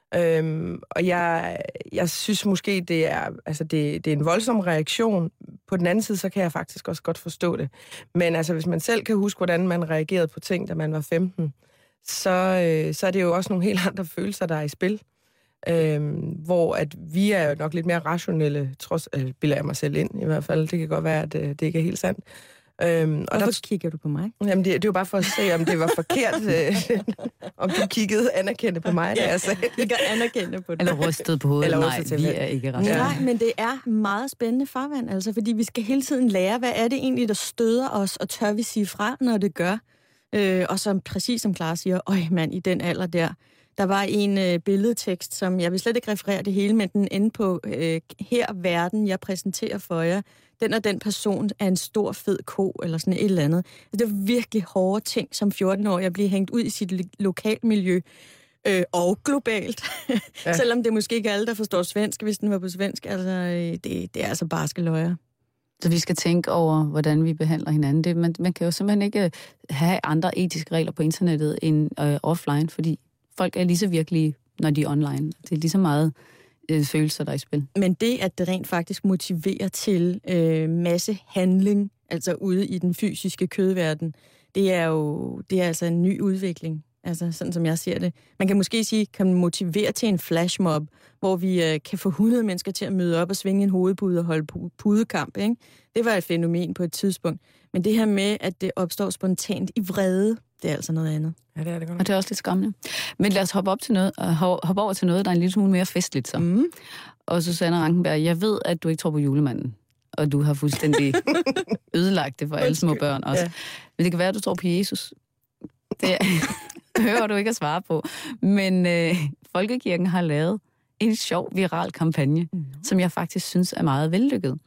Øhm, og jeg, jeg synes måske, det er, altså det, det er en voldsom reaktion. På den anden side, så kan jeg faktisk også godt forstå det. Men altså, hvis man selv kan huske, hvordan man reagerede på ting, da man var femten, så, øh, så er det jo også nogle helt andre følelser, der er i spil. Øhm, hvor at vi er jo nok lidt mere rationelle, trods øh, bilder jeg mig selv ind i hvert fald. Det kan godt være, at øh, det ikke er helt sandt. Øhm, og Hvorfor der, kigger du på mig? Jamen, det, det er jo bare for at se, om det var forkert, øh, om du kiggede anerkendte på mig, da jeg sagde. Jeg kan anerkende på det. Eller rystet på hovedet. Eller Nej, rystet til vi hovedet. er ikke rationelle. Nej, men det er meget spændende farvand, altså, fordi vi skal hele tiden lære, hvad er det egentlig, der støder os, og tør vi sige fra, når det gør. Øh, og som præcis som Clara siger, øj mand, i den alder der, der var en øh, billedtekst, som jeg vil slet ikke referere det hele, men den ende på, øh, her verden, jeg præsenterer for jer, den og den person er en stor, fed ko, eller sådan et eller andet. Det var virkelig hårde ting som fjorten-årig at blive hængt ud i sit lo- lokalmiljø, øh, og globalt. Ja. Selvom det måske ikke er alle, der forstår svensk, hvis den var på svensk. Altså, øh, det, det er altså barske løjer. Så vi skal tænke over, hvordan vi behandler hinanden. Det, man, man kan jo simpelthen ikke have andre etiske regler på internettet end øh, offline, fordi folk er lige så virkelige, når de er online. Det er lige så meget øh, følelser, der er i spil. Men det, at det rent faktisk motiverer til øh, masse handling, altså ude i den fysiske kødverden, det er jo det er altså en ny udvikling. Altså sådan som jeg ser det. Man kan måske sige, kan motivere til en flashmob, hvor vi øh, kan få hundrede mennesker til at møde op og svinge en hovedpude og holde pu- pudekamp, ikke? Det var et fænomen på et tidspunkt. Men det her med, at det opstår spontant i vrede, det er altså noget andet. Ja, det er det godt. Og det er også lidt skræmmende. Men lad os hoppe, op til noget, uh, hoppe over til noget, der er en lille smule mere festligt så. Mm. Og Susanne Rankenberg, jeg ved, at du ikke tror på julemanden, og du har fuldstændig ødelagt det for alle små børn også. Ja. Men det kan være, at du tror på Jesus. Det behøver du ikke at svare på. Men øh, Folkekirken har lavet en sjov, viral kampagne, mm. som jeg faktisk synes er meget vellykket.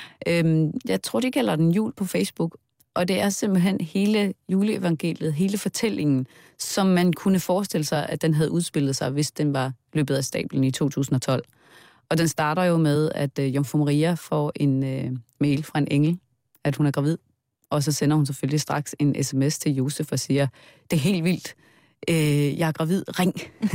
Øhm, jeg tror, de kalder den Jul på Facebook, og det er simpelthen hele juleevangeliet, hele fortællingen, som man kunne forestille sig, at den havde udspillet sig, hvis den var løbet af stablen i to tusind og tolv. Og den starter jo med, at øh, Jomfru Maria får en øh, mail fra en engel, at hun er gravid. Og så sender hun selvfølgelig straks en sms til Josef og siger, det er helt vildt, øh, jeg er gravid, ring.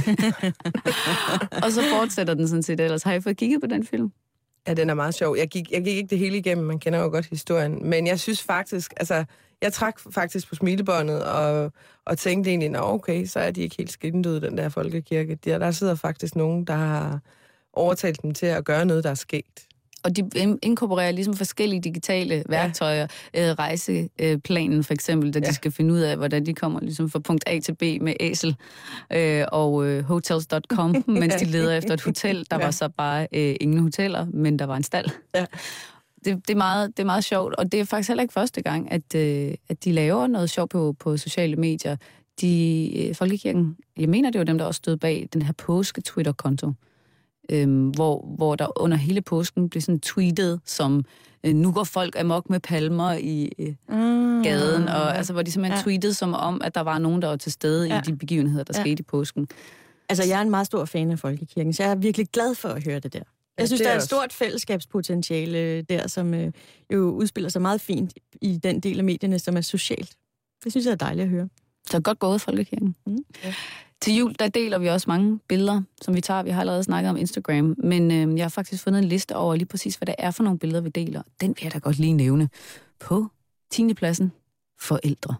Og så fortsætter den sådan set ellers. Har I fået kigget på den film? Ja, den er meget sjov. Jeg gik, jeg gik ikke det hele igennem, man kender jo godt historien. Men jeg synes faktisk, altså, jeg trak faktisk på smilebåndet og, og tænkte egentlig, nå okay, så er de ikke helt skindøde, den der folkekirke. Der, der sidder faktisk nogen, der har overtalt dem til at gøre noget, der er sket. Og de inkorporerer ligesom forskellige digitale værktøjer. Ja. Øh, rejseplanen for eksempel, da ja. de skal finde ud af, hvordan de kommer ligesom fra punkt A til B med æsel øh, og øh, hotels punktum com, mens de leder efter et hotel. Der ja. var så bare øh, ingen hoteller, men der var en stald. Ja. Det, det, er meget, det er meget sjovt, og det er faktisk heller ikke første gang, at, øh, at de laver noget sjovt på, på sociale medier. De, øh, Folkekirken, jeg mener, det var dem, der også stod bag den her påske-Twitter-konto. Øhm, hvor, hvor der under hele påsken blev sådan tweetet som, øh, nu går folk amok med palmer i øh, mm, gaden, og ja. altså hvor de simpelthen ja. tweetede som om, at der var nogen, der var til stede ja. i de begivenheder, der ja. skete i påsken. Altså, jeg er en meget stor fan af Folkekirken, så jeg er virkelig glad for at høre det der. Jeg synes, ja, der er et stort fællesskabspotentiale der, som øh, jo udspiller sig meget fint i den del af medierne, som er socialt. Det synes jeg er dejligt at høre. Så godt gået, Folkekirken. Mm. Ja. Til jul, der deler vi også mange billeder, som vi tager. Vi har allerede snakket om Instagram, men øh, jeg har faktisk fundet en liste over lige præcis, hvad det er for nogle billeder, vi deler. Den vil jeg da godt lige nævne. På tiende pladsen, forældre.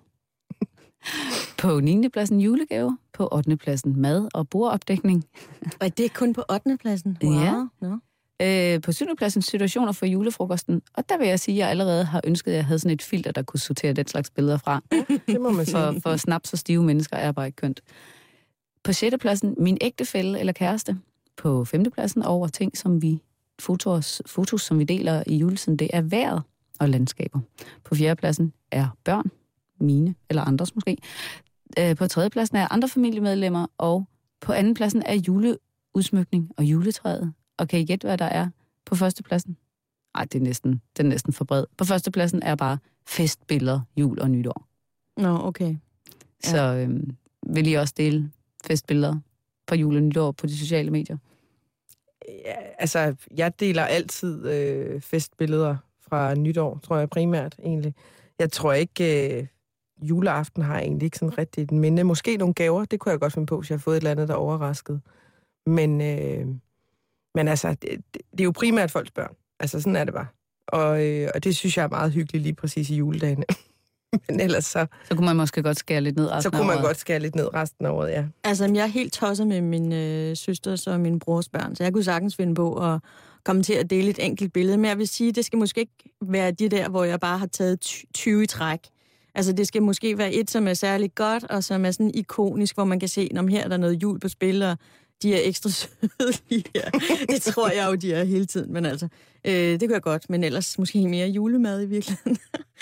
På niende pladsen, julegaver. På ottende pladsen, mad og bordopdækning. Og det er kun på ottende pladsen? Wow. Ja. No. Øh, på syvende pladsen, situationer for julefrokosten. Og der vil jeg sige, at jeg allerede har ønsket, at jeg havde sådan et filter, der kunne sortere den slags billeder fra. Det må man sige. For, for snaps og stive mennesker er bare ikke kønt. På sjette pladsen, min ægtefælle eller kæreste. På femte pladsen, over ting, som vi, fotos, fotos, som vi deler i juletiden, det er vejret og landskaber. På fjerde pladsen er børn, mine eller andres måske. På tredje pladsen er andre familiemedlemmer, og på anden pladsen er juleudsmykning og juletræet. Og kan I gætte, hvad der er på første pladsen? Ej, det er næsten, det er næsten for bred. På første pladsen er bare festbilleder, jul og nytår. Nå, okay. Ja. Så øhm, vil I også dele festbilleder på jul og nytår på de sociale medier? Ja, altså, jeg deler altid øh, festbilleder fra nytår, tror jeg primært egentlig. Jeg tror ikke, øh, juleaften har egentlig ikke sådan rigtig et minde. Måske nogle gaver, det kunne jeg godt finde på, hvis jeg har fået et eller andet, der overraskede. Men, øh, men altså, det, det er jo primært folks børn. Altså, sådan er det bare. Og, øh, og det synes jeg er meget hyggeligt lige præcis i juledagene. Men ellers så... Så kunne man måske godt skære lidt ned resten Så kunne af man året. godt skære lidt ned resten af året, ja. Altså, jeg er helt tosset med min øh, søsters og min brors børn, så jeg kunne sagtens finde på at komme til at dele et enkelt billede. Men jeg vil sige, det skal måske ikke være de der, hvor jeg bare har taget tyve i træk. Altså, det skal måske være et, som er særlig godt, og som er sådan ikonisk, hvor man kan se, om her er der noget jul på spil, og de er ekstra søde lige her. Det tror jeg jo, de er hele tiden, men altså, øh, det kunne jeg godt, men ellers måske mere julemad i virkeligheden.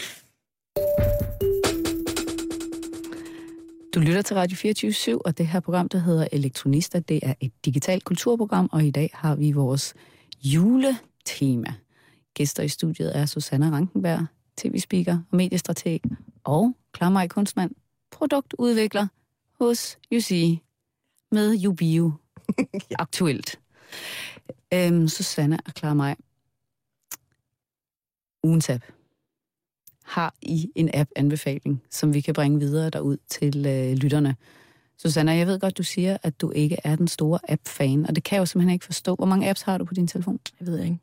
Du lytter til Radio fireogtyve syv, og det her program, der hedder Elektronista, det er et digitalt kulturprogram, og i dag har vi vores juletema. Gæster i studiet er Susanna Rankenberg, tv-speaker og mediestrateg, og Clara-Maj Kunstmann, produktudvikler hos U C med Ubio aktuelt. Øhm, Susanna og Clara-Maj, ugens app. Har I en app-anbefaling, som vi kan bringe videre derud til øh, lytterne? Susanna, jeg ved godt, du siger, at du ikke er den store app-fan, og det kan jeg jo simpelthen ikke forstå. Hvor mange apps har du på din telefon? Jeg ved ikke.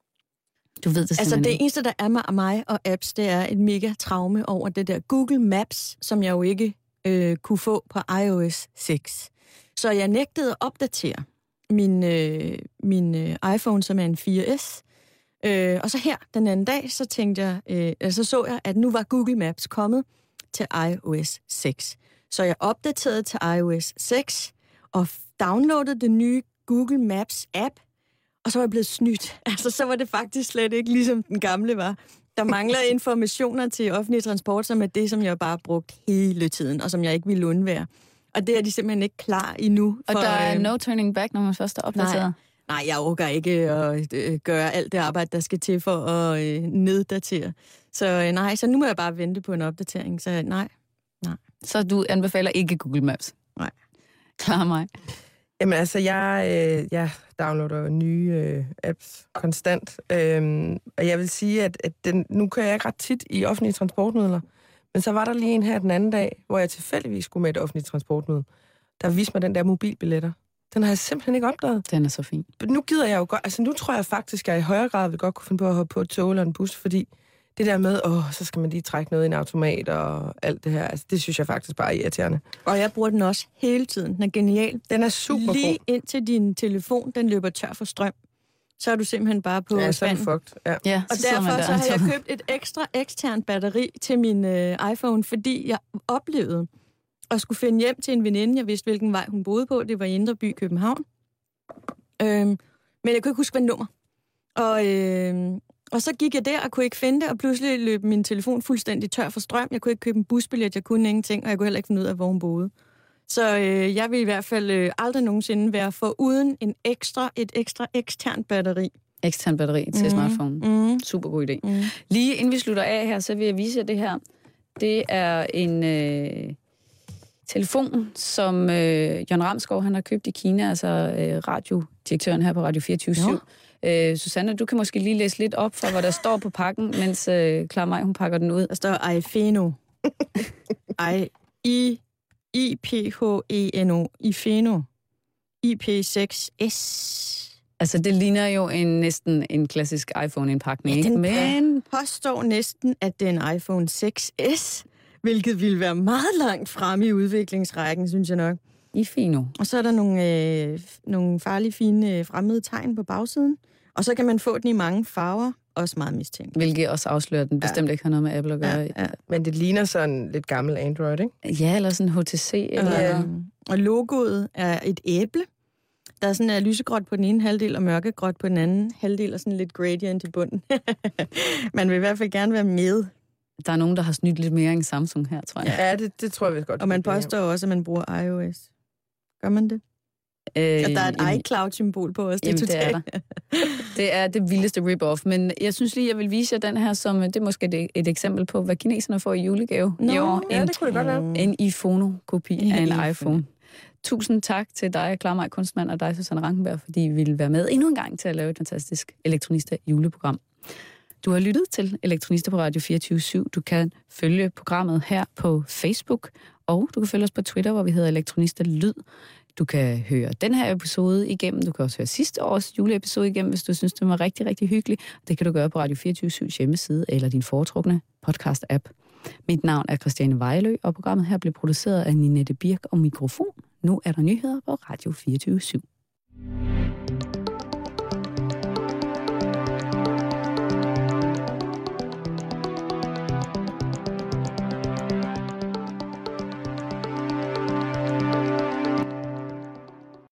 Du ved det Altså, simpelthen det ikke. eneste, der er med mig og apps, det er et mega traume over det der Google Maps, som jeg jo ikke øh, kunne få på i O S seks. Så jeg nægtede at opdatere min, øh, min øh, iPhone, som er en fire S. Øh, og så her, den anden dag, så tænkte jeg, øh, altså så jeg, at nu var Google Maps kommet til i O S seks. Så jeg opdaterede til i O S seks og downloadede den nye Google Maps app, og så var jeg blevet snydt. Altså, så var det faktisk slet ikke ligesom den gamle var. Der mangler informationer til offentlig transport, som er det, som jeg bare brugt hele tiden, og som jeg ikke ville undvære. Og det er de simpelthen ikke klar endnu. For, og der er øh, no turning back, når man først er opdateret? Nej. Nej, jeg overgår ikke at øh, gøre alt det arbejde, der skal til for at øh, neddatere. Så øh, nej, så nu må jeg bare vente på en opdatering. Så nej, nej. Så du anbefaler ikke Google Maps? Nej. Klar mig. Jamen altså, jeg, øh, jeg downloader nye øh, apps konstant. Øhm, og jeg vil sige, at, at den, nu kører jeg ikke ret tit i offentlige transportmidler. Men så var der lige en her den anden dag, hvor jeg tilfældigvis skulle med et offentligt transportmiddel. Der viste mig den der mobilbilletter. Den har jeg simpelthen ikke opdaget. Den er så fin. Nu gider jeg jo godt... Altså, nu tror jeg faktisk, at jeg i højere grad vil godt kunne finde på at hoppe på et tog eller en bus, fordi det der med, åh, så skal man lige trække noget i en automat og alt det her, altså, det synes jeg faktisk bare er irriterende. Og jeg bruger den også hele tiden. Den er genial. Den er super lige god. Lige indtil din telefon, den løber tør for strøm, så er du simpelthen bare på ja, så er du fucked. Ja. Ja, og så derfor der. så har jeg købt et ekstra eksternt batteri til min øh, iPhone, fordi jeg oplevede at skulle finde hjem til en veninde. Jeg vidste, hvilken vej hun boede på. Det var i Indre By, København. Øhm, men jeg kunne ikke huske, hvad nummer. Og, øhm, og så gik jeg der og kunne ikke finde det, og pludselig løb min telefon fuldstændig tør for strøm. Jeg kunne ikke købe en busbillet, jeg kunne ingenting, og jeg kunne heller ikke finde ud af, hvor hun boede. Så øh, jeg vil i hvert fald øh, aldrig nogensinde være foruden en ekstra, et ekstra eksternt batteri. Ekstern batteri til mm. smartphone. Mm. Super god idé. Mm. Lige inden vi slutter af her, så vil jeg vise jer det her. Det er en øh, telefon, som øh, John Ramskov han har købt i Kina, altså øh, radiodirektøren her på Radio fireogtyve syv. Øh, Susanne, du kan måske lige læse lidt op for, hvad der står på pakken, mens øh, Clara-Maj, hun pakker den ud. Der står iFeno. I, I, I P H E N O. iFeno. I P seks S. Altså, det ligner jo en, næsten en klassisk iPhone-indpakning, ja, ikke? Men påstår næsten, at det er en iPhone seks S, hvilket ville være meget langt fremme i udviklingsrækken, synes jeg nok. I fino. Og så er der nogle, øh, nogle farlige, fine øh, fremmede tegn på bagsiden. Og så kan man få den i mange farver, også meget mistænkt. Hvilket også afslører, at den bestemt ja. ikke har noget med Apple at gøre. Ja, ja. Men det ligner sådan lidt gammel Android, ikke? Ja, eller sådan H T C. Eller ja. Og logoet er et æble. Der er sådan er lysegråt på den ene halvdel, og mørkegråt på den anden halvdel, og sådan lidt gradient i bunden. Man vil i hvert fald gerne være med. Der er nogen, der har snydt lidt mere end Samsung her, tror jeg. Ja, det, det tror jeg godt. Og man påstår også, at man bruger iOS. Gør man det? Øh, og der er et jamen, iCloud-symbol på os. Det, jamen, det er der. Det er det vildeste rip-off. Men jeg synes lige, jeg vil vise jer den her, som det er måske et, et eksempel på, hvad kineserne får i julegave Nå, i år. Ja, en, det kunne det godt være. En iPhone-kopi af en iPhone. tusind tak til dig, Klarmaj Kunstmand, og dig, Susanne Rankenberg, fordi I ville være med endnu en gang til at lave et fantastisk Elektronista juleprogram. Du har lyttet til Elektronista på Radio fireogtyve syv. Du kan følge programmet her på Facebook, og du kan følge os på Twitter, hvor vi hedder Elektronista Lyd. Du kan høre den her episode igennem. Du kan også høre sidste års juleepisode igennem, hvis du synes, det var rigtig, rigtig hyggeligt. Det kan du gøre på Radio fireogtyve syvs hjemmeside eller din foretrukne podcast-app. Mit navn er Christiane Vejlø, og programmet her blev produceret af Ninette Birk og Mikrofon. Nu er der nyheder på Radio fireogtyve syv.